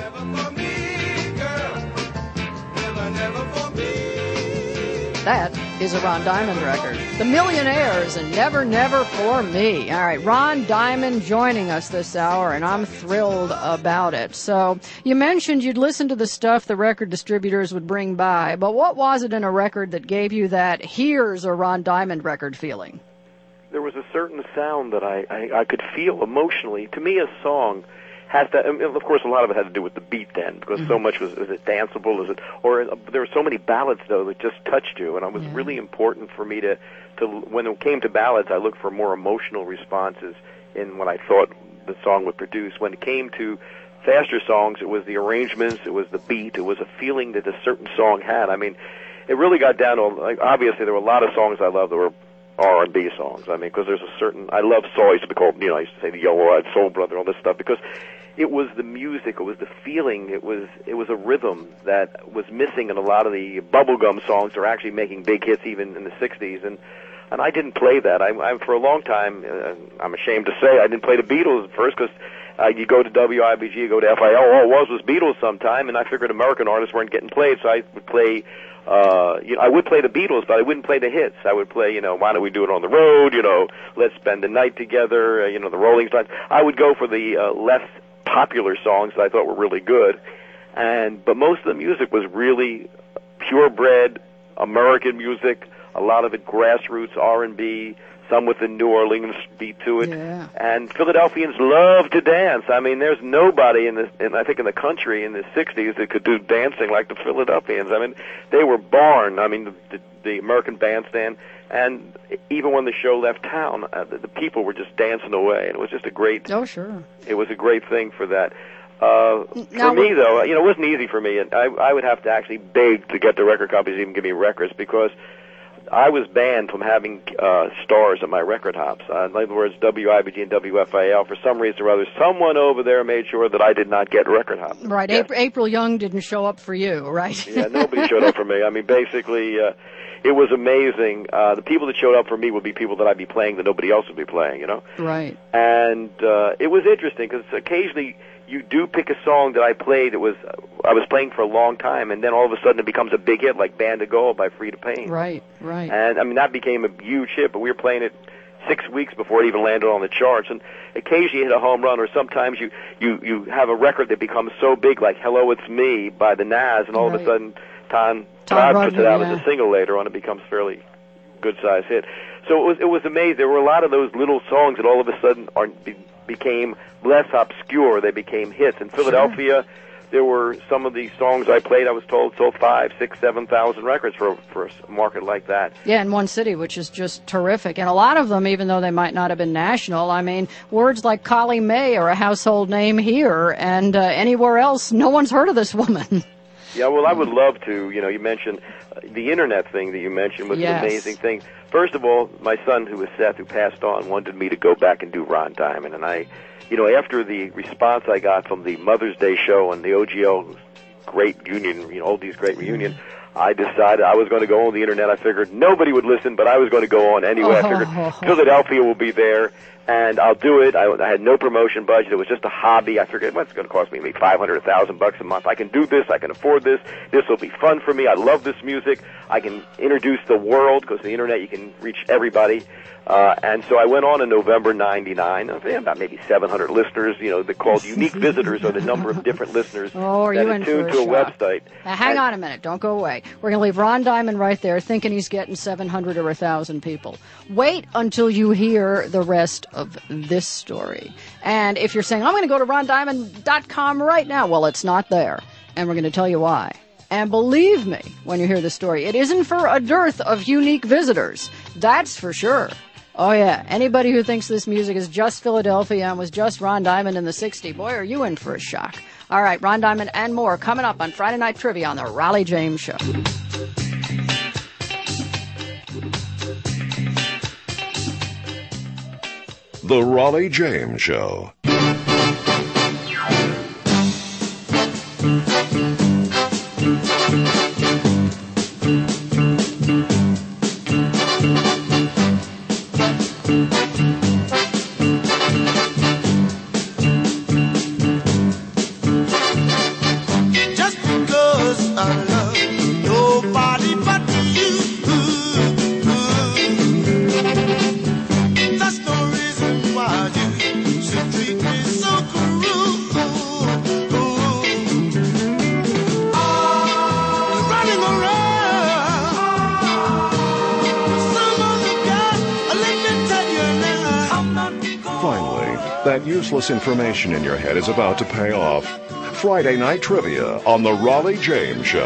That is a Ron Diamond record. The Millionaires and Never Never For Me. All right, Ron Diamond joining us this hour, and I'm thrilled about it. So you mentioned you'd listen to the stuff the record distributors would bring by, but what was it in a record that gave you that here's a Ron Diamond record feeling? There was a certain sound that I, I, I could feel emotionally. To me, a song has to, I mean, of course, a lot of it had to do with the beat then, because mm-hmm. so much was, is it danceable, is it, or uh, there were so many ballads, though, that just touched you, and it was yeah. really important for me to, to, when it came to ballads, I looked for more emotional responses in what I thought the song would produce. When it came to faster songs, it was the arrangements, it was the beat, it was a feeling that a certain song had. I mean, it really got down to, like, obviously, there were a lot of songs I loved that were R and B songs. I mean, because there's a certain, I love soul, I used to be called, you know, I used to say the Yellow-Eyed Soul Brother, all this stuff, because it was the music, it was the feeling, it was it was a rhythm that was missing in a lot of the bubblegum songs that are actually making big hits even in the sixties, and and I didn't play that. I, I for a long time, uh, I'm ashamed to say, I didn't play the Beatles at first, because uh, you go to W I B G, you go to F I O, all it was was Beatles sometime, and I figured American artists weren't getting played, so I would play, uh, you know, I would play the Beatles, but I wouldn't play the hits. I would play, you know, Why Don't We Do It on the Road, you know, Let's Spend the Night Together, uh, you know, the Rolling Stones. I would go for the uh, less popular songs that I thought were really good. And but most of the music was really purebred American music. A lot of it grassroots R and B, some with the New Orleans beat to it. Yeah. And Philadelphians love to dance. I mean, there's nobody in the, in, I think in the country in the sixties that could do dancing like the Philadelphians. I mean, they were born. I mean, the, the, the American Bandstand. And even when the show left town, uh, the, the people were just dancing away. And it was just a great... Oh, sure. It was a great thing for that. Uh, now, for me, though, you know, it wasn't easy for me. I, I would have to actually beg to get the record companies to even give me records because I was banned from having uh, stars at my record hops. Uh, in other words, W I B G and W F I L. For some reason or other, someone over there made sure that I did not get record hops. Right. Yeah. April, April Young didn't show up for you, right? Yeah, nobody showed up for me. I mean, basically, uh, it was amazing. Uh, the people that showed up for me would be people that I'd be playing that nobody else would be playing, you know? Right. And uh, it was interesting because occasionally you do pick a song that I played that was uh, I was playing for a long time, and then all of a sudden it becomes a big hit, like "Band of Gold" by Frida Payne. Right, right. And I mean that became a huge hit, but we were playing it six weeks before it even landed on the charts. And occasionally you hit a home run, or sometimes you you you have a record that becomes so big, like "Hello, It's Me" by the Nas, and all right. of a sudden Tom Tom Todd puts it out Rundgren, as yeah. a single later on. It becomes a fairly good sized hit. So it was it was amazing. There were a lot of those little songs that all of a sudden are. Be, became less obscure. They became hits. In Philadelphia, sure. there were some of the songs I played, I was told, sold five, six, seven thousand records for, for a market like that. Yeah, in one city, which is just terrific. And a lot of them, even though they might not have been national, I mean, words like Collie May are a household name here, and uh, anywhere else, no one's heard of this woman. Yeah, well, I would love to. You know, you mentioned uh, the Internet thing that you mentioned was yes. an amazing thing. First of all, my son, who was Seth, who passed on, wanted me to go back and do Ron Diamond. And I, you know, after the response I got from the Mother's Day show and the O G L great reunion, you know, Oldies Great Reunion, I decided I was going to go on the Internet. I figured nobody would listen, but I was going to go on anyway. Oh. I figured Philadelphia will be there, and I'll do it. I, I had no promotion budget. It was just a hobby. I figured, well, it's going to cost me maybe five hundred, a thousand bucks a month. I can do this. I can afford this. This will be fun for me. I love this music. I can introduce the world because the Internet, you can reach everybody. Uh, and so I went on in November ninety-nine. I think about maybe seven hundred listeners. You know, they're called unique visitors, or the number of different listeners oh, are that you are in tuned for to a, a shock. website. Now, hang and, on a minute. Don't go away. We're going to leave Ron Diamond right there thinking he's getting seven hundred or one thousand people. Wait until you hear the rest of this story. And if you're saying, I'm going to go to ron diamond dot com right now, well, it's not there. And we're going to tell you why. And believe me, when you hear the story, it isn't for a dearth of unique visitors. That's for sure. Oh, yeah. Anybody who thinks this music is just Philadelphia and was just Ron Diamond in the sixties, boy, are you in for a shock. All right, Ron Diamond and more coming up on Friday Night Trivia on the Raleigh James Show. The Raleigh James Show. Just because I love nobody but you, that's no reason why you should treat me so cruel. I'm running around with some other guy. Let me tell you now, I'm not going. Finally, that useless information in your head is about to pay off. Friday Night Trivia on The Raleigh James Show.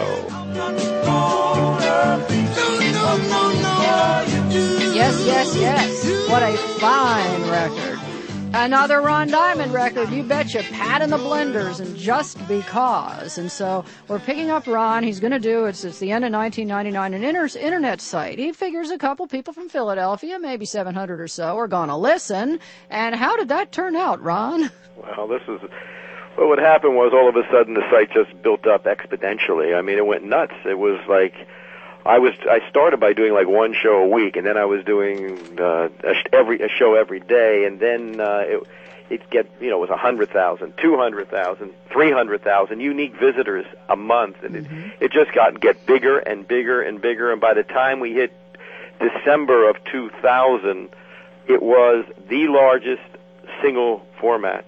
Yes, yes, yes. What a fine record. Another Ron Diamond record, you betcha, Pat and the Blenders, and Just Because. And so we're picking up Ron. He's going to do, it's, it's the end of nineteen ninety-nine, an inter- internet site. He figures a couple people from Philadelphia, maybe seven hundred or so, are going to listen. And how did that turn out, Ron? Well, this is... Well, what happened was all of a sudden the site just built up exponentially. I mean, it went nuts. It was like... I was I started by doing like one show a week, and then I was doing uh, a, sh- every a show every day, and then uh, it it get you know it was a hundred thousand, two hundred thousand, three hundred thousand unique visitors a month, and mm-hmm. it it just got get bigger and bigger and bigger, and by the time we hit December of two thousand, it was the largest single format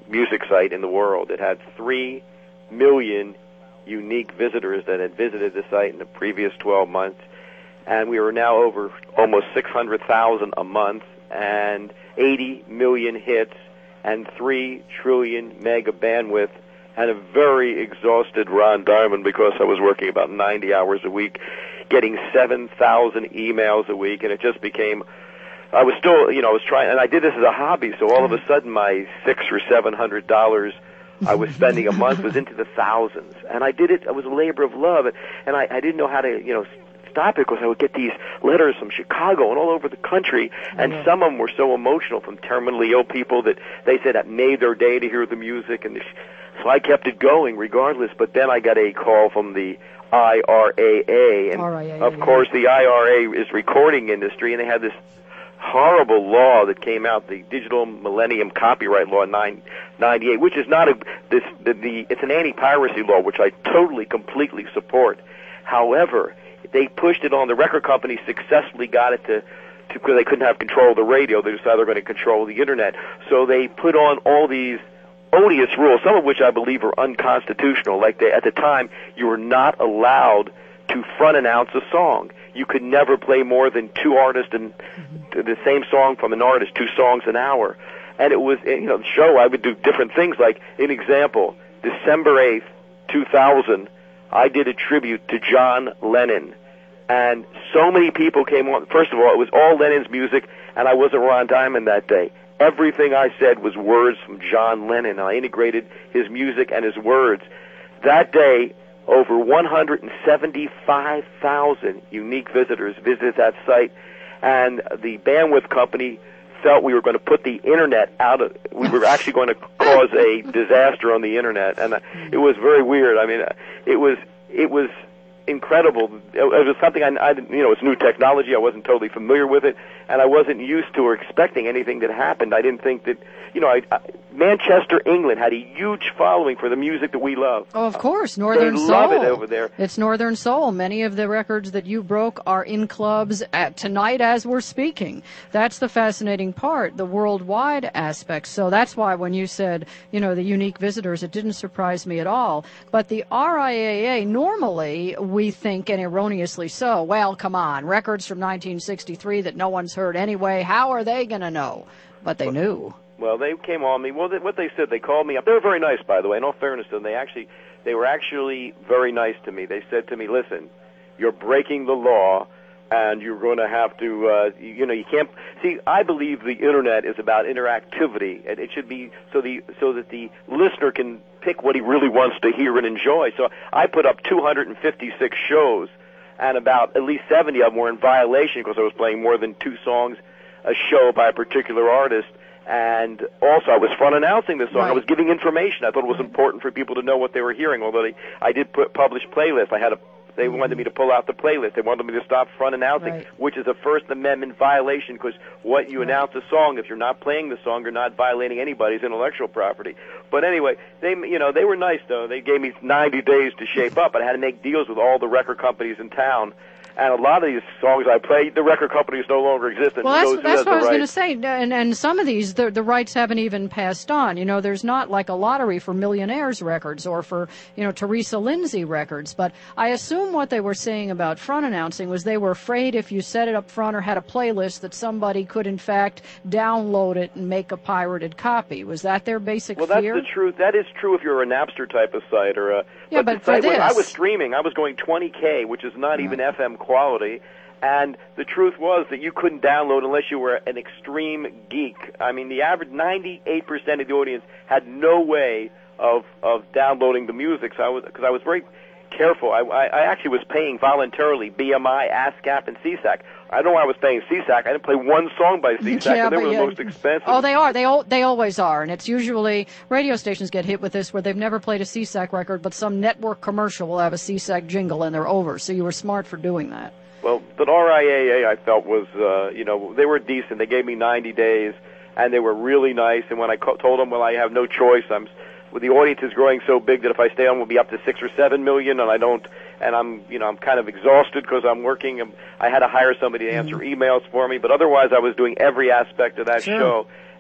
music site in the world. It had three million unique visitors that had visited the site in the previous twelve months, and we were now over almost six hundred thousand a month, and eighty million hits, and three trillion mega bandwidth, and a very exhausted Ron Diamond because I was working about ninety hours a week, getting seven thousand emails a week, and it just became, I was still, you know, I was trying, and I did this as a hobby, so all of a sudden my six or seven hundred dollars I was spending a month was into the thousands, and I did it, it was a labor of love, and, and I, I didn't know how to, you know, stop it because I would get these letters from Chicago and all over the country, and mm-hmm. some of them were so emotional from terminally ill people that they said that made their day to hear the music, and so I kept it going regardless. But then I got a call from the I R A A, and R I A A, of course the I R A is recording industry, and they had this horrible law that came out, the Digital Millennium Copyright Law nine ninety-eight, which is not a this the, the it's an anti-piracy law, which I totally completely support. However, they pushed it on the record companies, successfully got it to to because they couldn't have control of the radio. They decided they're going to control the internet, so they put on all these odious rules, some of which I believe are unconstitutional. Like they, at the time, you were not allowed to front announce a song. You could never play more than two artists and the same song from an artist, two songs an hour. And it was, you know, the show, I would do different things. Like, an example, December eighth, two thousand, I did a tribute to John Lennon. And so many people came on. First of all, it was all Lennon's music, and I wasn't Ron Diamond that day. Everything I said was words from John Lennon. I integrated his music and his words. That day, over one hundred seventy-five thousand unique visitors visited that site, and the bandwidth company felt we were going to put the internet out of, we were actually going to cause a disaster on the internet, and it was very weird. I mean, it was, it was incredible. It was something I, I didn't, you know, it's new technology. I wasn't totally familiar with it, and I wasn't used to or expecting anything that happened. I didn't think that, you know, I, I, Manchester, England had a huge following for the music that we love. Oh, of course, Northern they Soul. They love it over there. It's Northern Soul. Many of the records that you broke are in clubs at tonight as we're speaking. That's the fascinating part, the worldwide aspect. So that's why when you said, you know, the unique visitors, it didn't surprise me at all. But the R I A A, normally we think, and erroneously so, well, come on, records from nineteen sixty-three that no one's heard anyway, how are they going to know? But they well, knew. Well, they came on me. Well, they, what they said, they called me up. They were very nice, by the way. In all fairness to them, they actually, they were actually very nice to me. They said to me, listen, you're breaking the law, and you're going to have to, uh, you, you know, you can't, see, I believe the Internet is about interactivity, and it should be so the so that the listener can pick what he really wants to hear and enjoy. So I put up two hundred fifty-six shows, and about at least seventy of them were in violation because I was playing more than two songs a show by a particular artist. And also, I was front announcing this song. Right. I was giving information. I thought it was important for people to know what they were hearing. Although they, I did put publish playlists. I had a. They wanted me to pull out the playlist. They wanted me to stop front announcing, right. which is a First Amendment violation because what you right. announce a song, if you're not playing the song, you're not violating anybody's intellectual property. But anyway, they, you know, they were nice though. They gave me ninety days to shape up, but I had to make deals with all the record companies in town. And a lot of these songs I played, the record companies no longer exist. And well, that's, that's what I was going to say. And, and some of these, the, the rights haven't even passed on. You know, there's not like a lottery for Millionaires records or for, you know, Teresa Lindsay records. But I assume what they were saying about front announcing was they were afraid if you set it up front or had a playlist that somebody could, in fact, download it and make a pirated copy. Was that their basic well, fear? Well, that's the truth. That is true if you're a Napster type of site or a... Yeah, but, but for site, this... I was streaming. I was going twenty K, which is not even F M quality, and the truth was that you couldn't download unless you were an extreme geek. I mean, the average ninety-eight percent of the audience had no way of of downloading the music. So I was because I was very careful. I, I, I actually was paying voluntarily B M I, ASCAP, and C SAC. I don't know why I was paying C SAC. I didn't play one song by C SAC, yeah, and they were yeah. the most expensive. Oh, they are. They all, they always are. And it's usually, radio stations get hit with this where they've never played a C SAC record, but some network commercial will have a C SAC jingle, and they're over. So you were smart for doing that. Well, the R I A A I felt was, uh, you know, they were decent. They gave me ninety days, and they were really nice. And when I co- told them, well, I have no choice, I'm... Well, the audience is growing so big that if I stay on, we'll be up to six or seven million, and I don't, and I'm, you know, I'm kind of exhausted because I'm working. And I had to hire somebody to answer mm-hmm. emails for me, but otherwise, I was doing every aspect of that sure. show,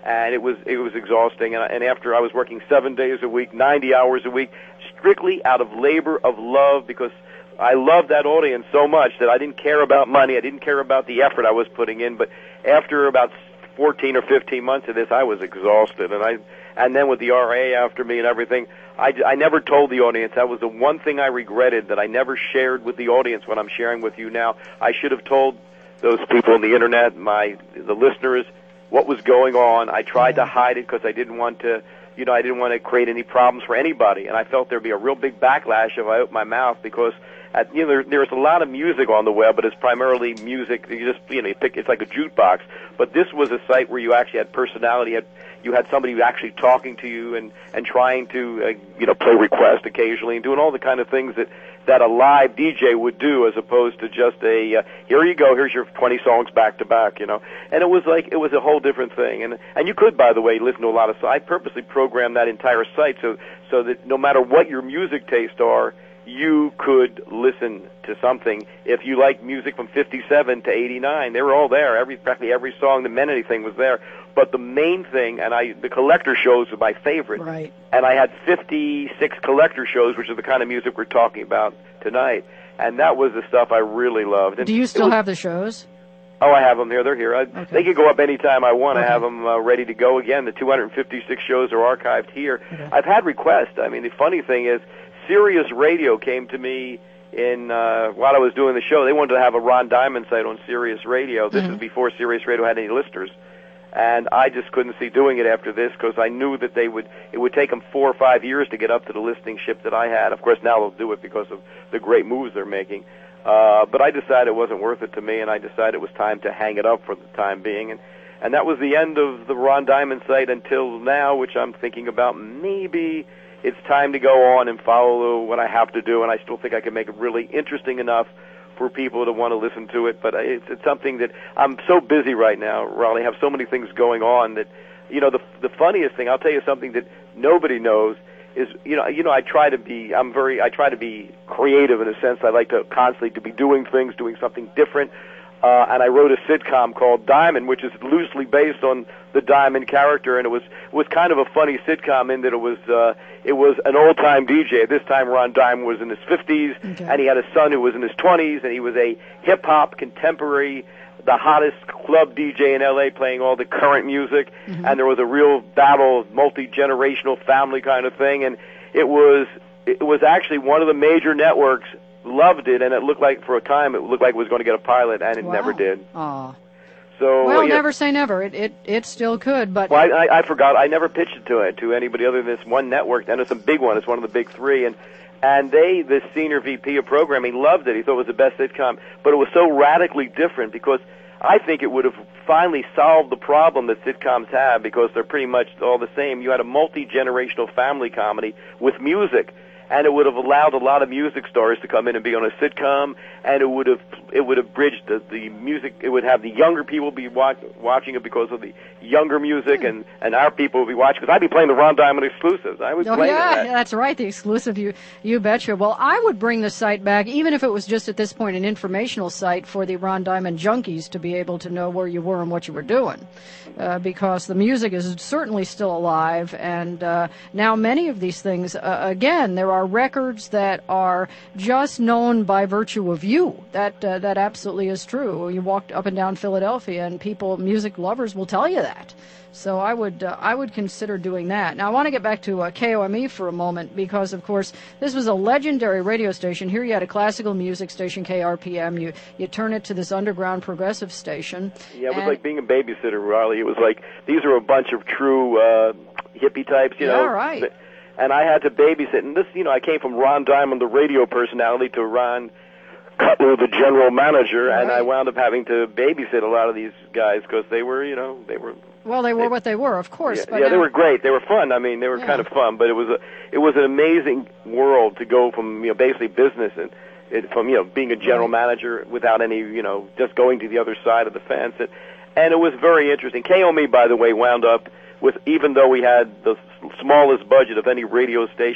and it was it was exhausting. And, I, and after I was working seven days a week, ninety hours a week, strictly out of labor of love, because I loved that audience so much that I didn't care about money. I didn't care about the effort I was putting in. But after about fourteen or fifteen months of this, I was exhausted, and I and then with the R A after me and everything, I, I never told the audience. That was the one thing I regretted, that I never shared with the audience what I'm sharing with you now. I should have told those people on the internet, my the listeners, what was going on. I tried to hide it because I didn't want to, you know, I didn't want to create any problems for anybody, and I felt there'd be a real big backlash if I opened my mouth, because at, you know, there, there's a lot of music on the web, but it's primarily music. You just, you know, you pick, it's like a jukebox. But this was a site where you actually had personality. You had, you had somebody actually talking to you and and trying to, uh, you know, play request occasionally and doing all the kind of things that that a live D J would do, as opposed to just a uh, here you go, here's your twenty songs back to back, you know. And it was like it was a whole different thing. And and you could, by the way, listen to a lot of. I purposely programmed that entire site so so that no matter what your music tastes are, you could listen to something. If you like music from fifty-seven to eighty-nine, they were all there. Every practically every song that meant anything was there. But the main thing, and I, the collector shows were my favorite. Right. And I had fifty-six collector shows, which is the kind of music we're talking about tonight. And that was the stuff I really loved. And do you still was, have the shows? Oh, I have them here. They're here. I, okay. They can go up anytime I want. Okay. I have them uh, ready to go again. The two hundred fifty-six shows are archived here. Okay. I've had requests. I mean, the funny thing is, Sirius Radio came to me in uh, while I was doing the show. They wanted to have a Ron Diamond site on Sirius Radio. This mm-hmm. is before Sirius Radio had any listeners, and I just couldn't see doing it after this, because I knew that they would. It would take them four or five years to get up to the listening ship that I had. Of course, now they'll do it because of the great moves they're making. Uh, but I decided it wasn't worth it to me, and I decided it was time to hang it up for the time being. And and that was the end of the Ron Diamond site until now, which I'm thinking about maybe. It's time to go on and follow what I have to do, and I still think I can make it really interesting enough for people to want to listen to it. But it's, it's something that I'm so busy right now, Raleigh. I have so many things going on that, you know, the the funniest thing, I'll tell you something that nobody knows is, you know, you know, I try to be, I'm very, I try to be creative in a sense. I like to constantly to be doing things, doing something different. Uh, and I wrote a sitcom called Diamond, which is loosely based on the Diamond character, and it was was kind of a funny sitcom in that it was uh, it was an old time D J. At this time, Ron Diamond was in his fifties, okay. and he had a son who was in his twenties, and he was a hip hop contemporary, the hottest club D J in L A, playing all the current music. Mm-hmm. And there was a real battle, multi generational family kind of thing, and it was it was actually one of the major networks. Loved it, and it looked like for a time it looked like it was going to get a pilot, and it wow. never did. Aw. So well, uh, yeah. never say never. It it it still could, but well, I, I, I forgot. I never pitched it to it to anybody other than this one network, and it's a big one. It's one of the big three, and and they, the senior V P of programming, loved it. He thought it was the best sitcom, but it was so radically different because I think it would have finally solved the problem that sitcoms have, because they're pretty much all the same. You had a multi-generational family comedy with music. And it would have allowed a lot of music stars to come in and be on a sitcom, and it would have it would have bridged the, the music. It would have the younger people be watch, watching it because of the younger music, mm. and, and our people would be watching, because I'd be playing the Ron Diamond exclusives. I was oh, playing yeah, that. That's right, the exclusive. You you betcha. Well, I would bring the site back, even if it was just at this point an informational site for the Ron Diamond junkies to be able to know where you were and what you were doing, uh, because the music is certainly still alive, and uh, now many of these things, uh, again, there are records that are just known by virtue of you. That uh, that absolutely is true. You walked up and down Philadelphia, and people, music lovers, will tell you that. So I would uh, I would consider doing that. Now I want to get back to uh, K O M E for a moment, because of course this was a legendary radio station. Here you had a classical music station, K R P M. You you turn it to this underground progressive station. Yeah, it was like being a babysitter, Riley. It was like these are a bunch of true uh, hippie types, you know. Yeah, right. And I had to babysit. And this, you know, I came from Ron Diamond, the radio personality, to Ron Cutler, the general manager, right. and I wound up having to babysit a lot of these guys because they were, you know, they were. Well, they were they, what they were, of course. Yeah, but yeah now, they were great. They were fun. I mean, they were yeah. kind of fun, but it was a, it was an amazing world to go from, you know, basically business and it, from, you know, being a general right. manager without any, you know, just going to the other side of the fence. And, and it was very interesting. K O M E, by the way, wound up with, even though we had the smallest budget of any radio station,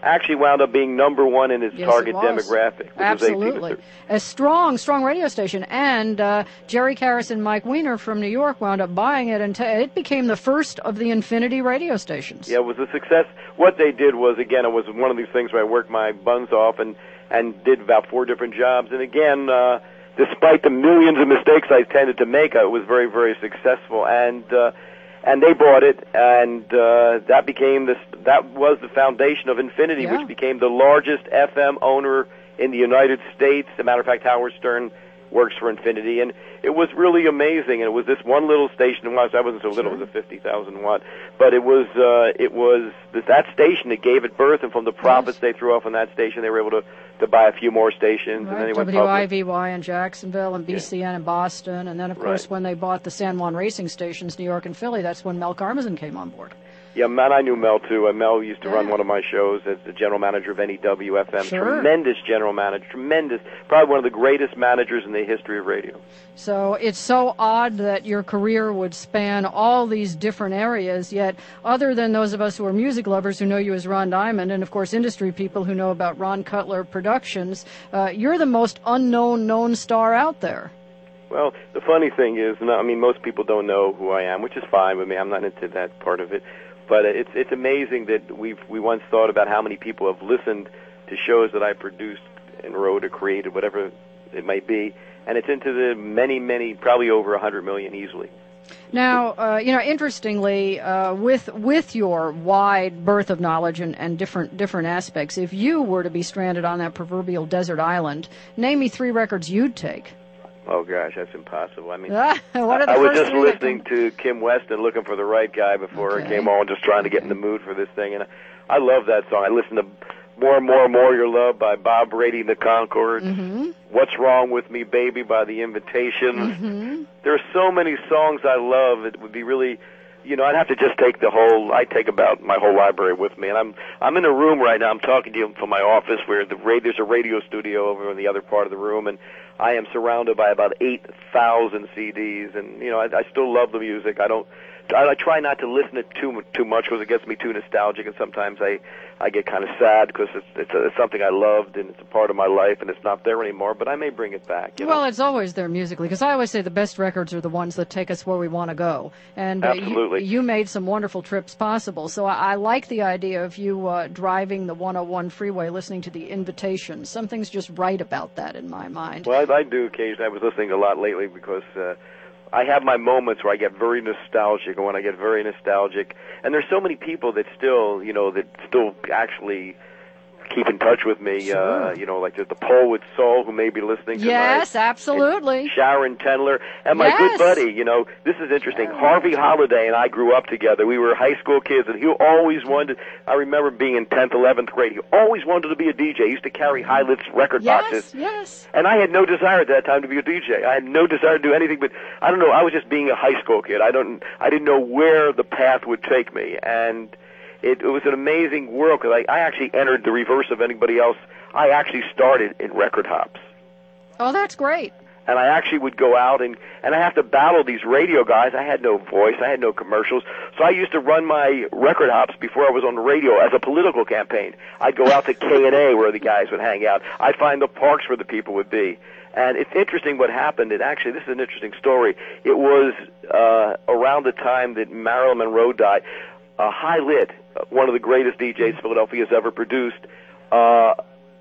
actually wound up being number one in its Yes, target it was. demographic, which Absolutely. was eighteen to thirty. A strong, strong radio station. And uh, Jerry Karras and Mike Weiner from New York wound up buying it, and t- it became the first of the Infinity radio stations. Yeah, it was a success. What they did was, again, it was one of these things where I worked my buns off and, and did about four different jobs. And again, uh, despite the millions of mistakes I tended to make, it was very, very successful. And uh, and they bought it, and uh, that became this. That was the foundation of Infinity, Yeah. which became the largest F M owner in the United States. As a matter of fact, Howard Stern works for Infinity, and it was really amazing. And it was this one little station. And I wasn't so little; it was a fifty thousand watt. But it was uh, it was that station that gave it birth, and from the profits they threw off on that station, they were able to to buy a few more stations, and then they went W I public. V Y in Jacksonville and B C N in Boston. And then, of course, Right. when they bought the San Juan racing stations, New York and Philly, that's when Mel Karmazin came on board. Yeah, man, I knew Mel too. Uh, Mel used to run one of my shows as the general manager of N E W F M. Sure. Tremendous general manager, tremendous, probably one of the greatest managers in the history of radio. So it's so odd that your career would span all these different areas, yet other than those of us who are music lovers who know you as Ron Diamond, and of course industry people who know about Ron Cutler Productions, uh, you're the most unknown known star out there. Well, the funny thing is, no, I mean, most people don't know who I am, which is fine with me. I'm not into that part of it. But it's it's amazing that we've we once thought about how many people have listened to shows that I produced and wrote or created, whatever it might be, and it's into the many, many, probably over a hundred million easily. Now, uh, you know, interestingly, uh, with with your wide berth of knowledge and, and different different aspects, if you were to be stranded on that proverbial desert island, name me three records you'd take. Oh gosh, that's impossible. I mean, what are the I was first just three that listening to Kim Weston, looking for the right guy before Okay. I came on, just trying to get in the mood for this thing. And I, I love that song. I listen to More and More and More Your Love by Bob Brady and the Conchords. Mm-hmm. What's Wrong with Me, Baby by The Invitations. Mm-hmm. There are so many songs I love. It would be really, you know, I'd have to just take the whole. I take about my whole library with me, and I'm I'm in a room right now. I'm talking to you from my office, where the ra- there's a radio studio over in the other part of the room, and I am surrounded by about eight thousand C Ds, and you know, I, I still love the music. I don't. I, I try not to listen to it too too much because it gets me too nostalgic, and sometimes I I get kind of sad because it's it's, a, it's something I loved and it's a part of my life, and it's not there anymore. But I may bring it back. You know? Well, it's always there musically, because I always say the best records are the ones that take us where we want to go. And uh, Absolutely. You, you made some wonderful trips possible. So I, I like the idea of you uh, driving the one oh one freeway, listening to The Invitation. Something's just right about that in my mind. Well, I, I do occasionally. I was listening a lot lately because uh, I have my moments where I get very nostalgic, and when I get very nostalgic, and there's so many people that still, you know, that still actually keep in touch with me. Sure. Uh, you know, like there's the Polwood Soul who may be listening tonight. Yes, absolutely. Sharon Tendler, and my Yes. good buddy, you know, this is interesting. Harvey Holiday and I grew up together. We were high school kids, and he always wanted, I remember being in tenth, eleventh grade, he always wanted to be a D J. He used to carry Highlitz record Yes, boxes. yes. And I had no desire at that time to be a D J. I had no desire to do anything, but I don't know, I was just being a high school kid. I don't, I didn't know where the path would take me, and it, it was an amazing world, because I, I actually entered the reverse of anybody else. I actually started in record hops. Oh, that's great. And I actually would go out, and, and I have to battle these radio guys. I had no voice. I had no commercials. So I used to run my record hops before I was on the radio as a political campaign. I'd go out to K and A where the guys would hang out. I'd find the parks where the people would be. And it's interesting what happened. It actually, this is an interesting story. It was uh, around the time that Marilyn Monroe died. Uh, High Lit, one of the greatest D Js Philadelphia has ever produced, uh,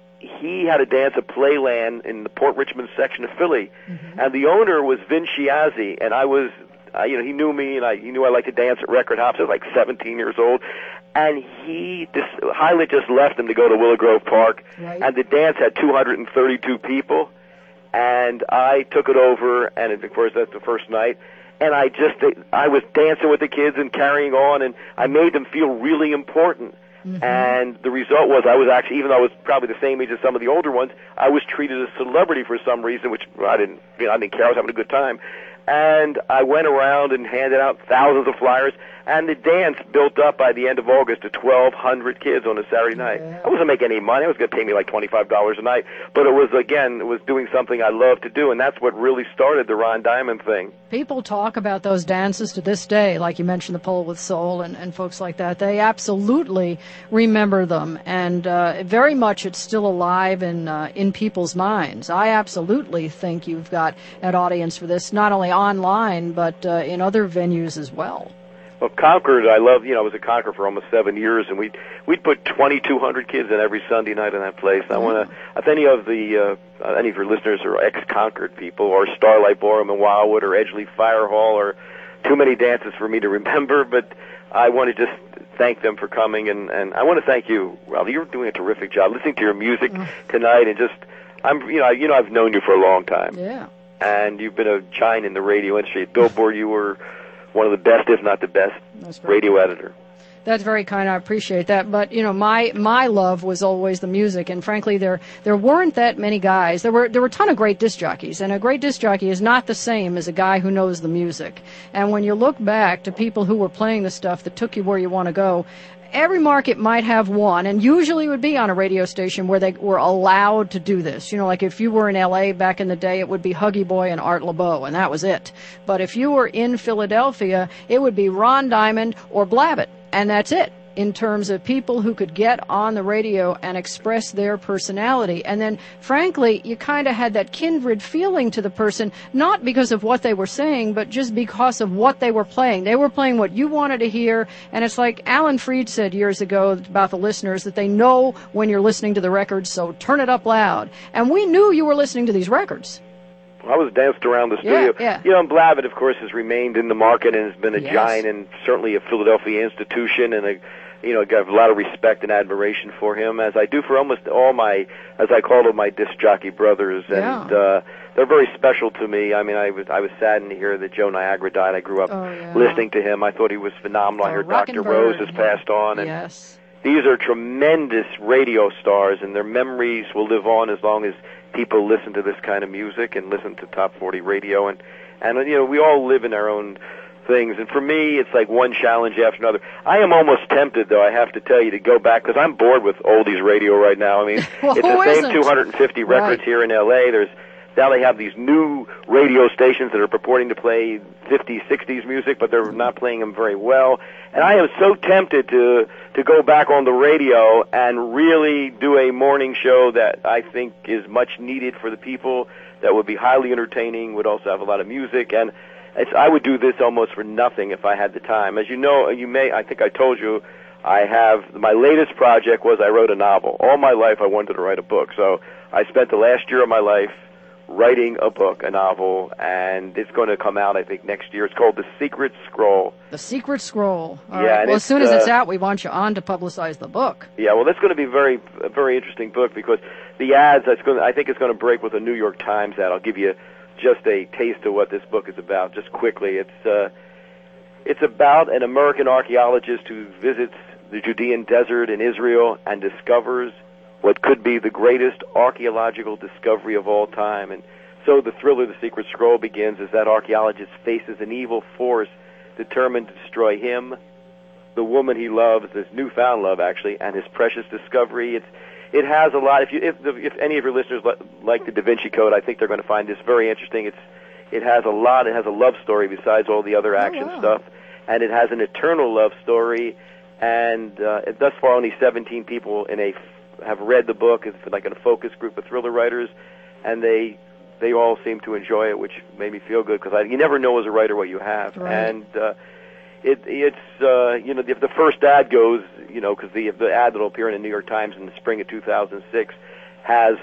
he had a dance at Playland in the Port Richmond section of Philly, mm-hmm. and the owner was Vin Chiazzi, and I was, uh, you know, he knew me, and I, he knew I liked to dance at record hops. I was like seventeen years old, and he, this, High Lit just left him to go to Willow Grove Park, right. and the dance had two hundred thirty-two people, and I took it over, and of course that's the first night. And I just, I was dancing with the kids and carrying on, and I made them feel really important. Mm-hmm. And the result was I was actually, even though I was probably the same age as some of the older ones, I was treated as a celebrity for some reason, which I didn't, you know, I didn't care. I was having a good time. And I went around and handed out thousands of flyers, and the dance built up by the end of August to twelve hundred kids on a Saturday night. Yeah. I wasn't making any money. It was going to pay me like twenty-five dollars a night. But it was, again, it was doing something I love to do, and that's what really started the Ron Diamond thing. People talk about those dances to this day, like you mentioned, the Pole with Soul and, and folks like that. They absolutely remember them, and uh, very much it's still alive in uh, in people's minds. I absolutely think you've got an audience for this, not only online, but uh, in other venues as well. Well, Concord, I love, you know, I was at Concord for almost seven years, and we'd, we'd put twenty-two hundred kids in every Sunday night in that place. And I want to, if any of the, uh, any of your listeners are ex-Concord people, or Starlight Ballroom in Wildwood, or Edgeley Fire Hall, or too many dances for me to remember, but I want to just thank them for coming, and, and I want to thank you, Ralph. You're doing a terrific job listening to your music tonight, and just, I'm, you know, you know, I've known you for a long time. Yeah. And you've been a giant in the radio industry. At Billboard, you were one of the best, if not the best, radio editor. That's very kind. I appreciate that. But, you know, my my love was always the music. And frankly, there there weren't that many guys. There were there were a ton of great disc jockeys. And a great disc jockey is not the same as a guy who knows the music. And when you look back to people who were playing the stuff that took you where you want to go, every market might have one, and usually it would be on a radio station where they were allowed to do this. You know, like if you were in L A back in the day, it would be Huggy Boy and Art LeBeau, and that was it. But if you were in Philadelphia, it would be Ron Diamond or Blabbit, and that's it, in terms of people who could get on the radio and express their personality. And then, frankly, you kind of had that kindred feeling to the person, not because of what they were saying, but just because of what they were playing. They were playing what you wanted to hear, and it's like Alan Freed said years ago about the listeners, that they know when you're listening to the records, so turn it up loud. And we knew you were listening to these records. I was danced around the studio. Yeah, yeah. You know, and Blabbit, of course, has remained in the market and has been a Yes. giant and certainly a Philadelphia institution, and a, you know, I have a lot of respect and admiration for him, as I do for almost all my, as I call them, my disc jockey brothers, and Yeah. uh, they're very special to me. I mean, I was I was saddened to hear that Joe Niagara died. I grew up Oh, yeah. listening to him. I thought he was phenomenal. I Oh, heard Rockin' Doctor Bird. Rose has passed on, and Yes. these are tremendous radio stars, and their memories will live on as long as people listen to this kind of music and listen to Top forty radio. And, and you know, we all live in our own things. And for me, it's like one challenge after another. I am almost tempted, though, I have to tell you, to go back, because I'm bored with oldies radio right now. I mean, Well, it's who the same isn't? two hundred fifty records Right. here in L A. There's Now they have these new radio stations that are purporting to play fifties, sixties music, but they're not playing them very well. And I am so tempted to to go back on the radio and really do a morning show that I think is much needed for the people, that would be highly entertaining, would also have a lot of music, and it's, I would do this almost for nothing if I had the time. As you know, you may, I think I told you, I have, my latest project was I wrote a novel. All my life I wanted to write a book, so I spent the last year of my life writing a book, a novel, and it's going to come out, I think, next year. It's called The Secret Scroll. The Secret Scroll. All Yeah, right. and Well, as it's, soon as it's uh, out, we want you on to publicize the book. Yeah, well, that's going to be very, a very interesting book, because the ads, that's going to, I think it's going to break with a New York Times ad. I'll give you just a taste of what this book is about, just quickly. It's uh, it's about an American archaeologist who visits the Judean desert in Israel and discovers what could be the greatest archaeological discovery of all time. And so the thriller, The Secret Scroll, begins as that archaeologist faces an evil force determined to destroy him, the woman he loves, his newfound love, actually, and his precious discovery. It's It has a lot. If you, if, if any of your listeners li- like the Da Vinci Code, I think they're going to find this very interesting. It's, it has a lot. It has a love story besides all the other action wow. stuff, and it has an eternal love story. And uh, thus far, only seventeen people in a have read the book. It's like in a focus group of thriller writers, and they they all seem to enjoy it, which made me feel good, because you never know as a writer what you have. Right. And uh, it it's uh, you know, if the first ad goes, you know, because the the ad that will appear in the New York Times in the spring of two thousand six has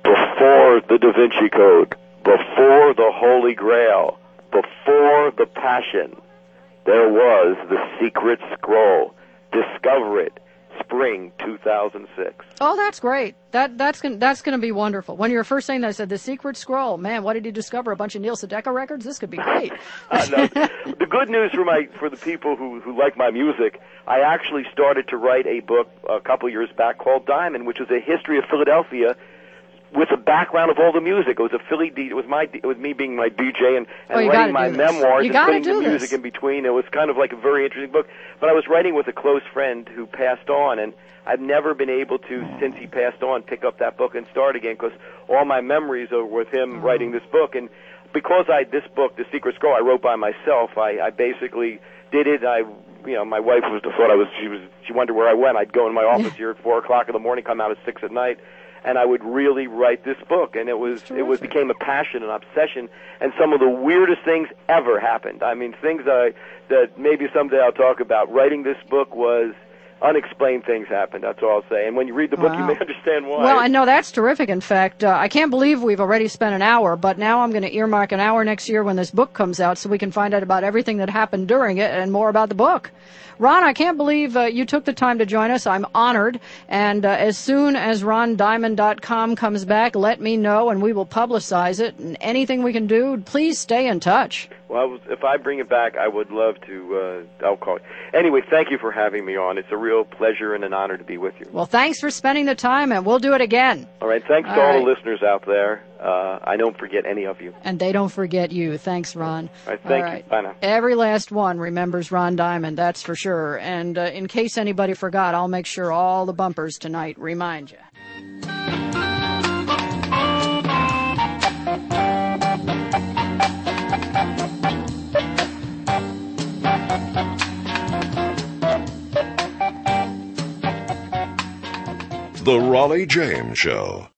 before the Da Vinci Code, before the Holy Grail, before the Passion, there was the Secret Scroll. Discover it. Spring two thousand six. Oh, that's great. That that's gonna, that's going to be wonderful. When you were first saying that, I said, The Secret Scroll. Man, what did he discover? A bunch of Neil Sedaka records? This could be great. uh, no, the good news for my for the people who who like my music, I actually started to write a book a couple years back called Diamond, which is a history of Philadelphia with the background of all the music. It was a Philly D. It was my. It was me being my D J and, and oh, you writing my do this. memoirs you and putting do the music this. in between. It was kind of like a very interesting book. But I was writing with a close friend who passed on, and I've never been able to, since he passed on, pick up that book and start again because all my memories are with him Oh. writing this book. And because I this book, The Secret Scroll, I wrote by myself. I, I basically did it. I, you know, my wife was thought I was. She was. She wondered where I went. I'd go in my office here at four o'clock in the morning, come out at six at night, and I would really write this book. And it was. It was became a passion, an obsession, and some of the weirdest things ever happened. I mean, things that I, that maybe someday I'll talk about. Writing this book was. Unexplained things happened, that's all I'll say. And when you read the book, Wow. you may understand why. Well, I know that's terrific. In fact, uh, I can't believe we've already spent an hour, but now I'm going to earmark an hour next year when this book comes out so we can find out about everything that happened during it and more about the book. Ron, I can't believe uh, you took the time to join us. I'm honored. And uh, as soon as ron diamond dot com comes back, let me know and we will publicize it. And anything we can do, please stay in touch. Well, if I bring it back, I would love to. Uh, I'll call you. Anyway, thank you for having me on. It's a real pleasure and an honor to be with you. Well, thanks for spending the time, and we'll do it again. All right. Thanks All to all right. the listeners out there. Uh, I don't forget any of you. And they don't forget you. Thanks, Ron. All right. Thank All you. right. Bye now. Every last one remembers Ron Diamond, that's for sure. And uh, in case anybody forgot, I'll make sure all the bumpers tonight remind you. The Raleigh James Show.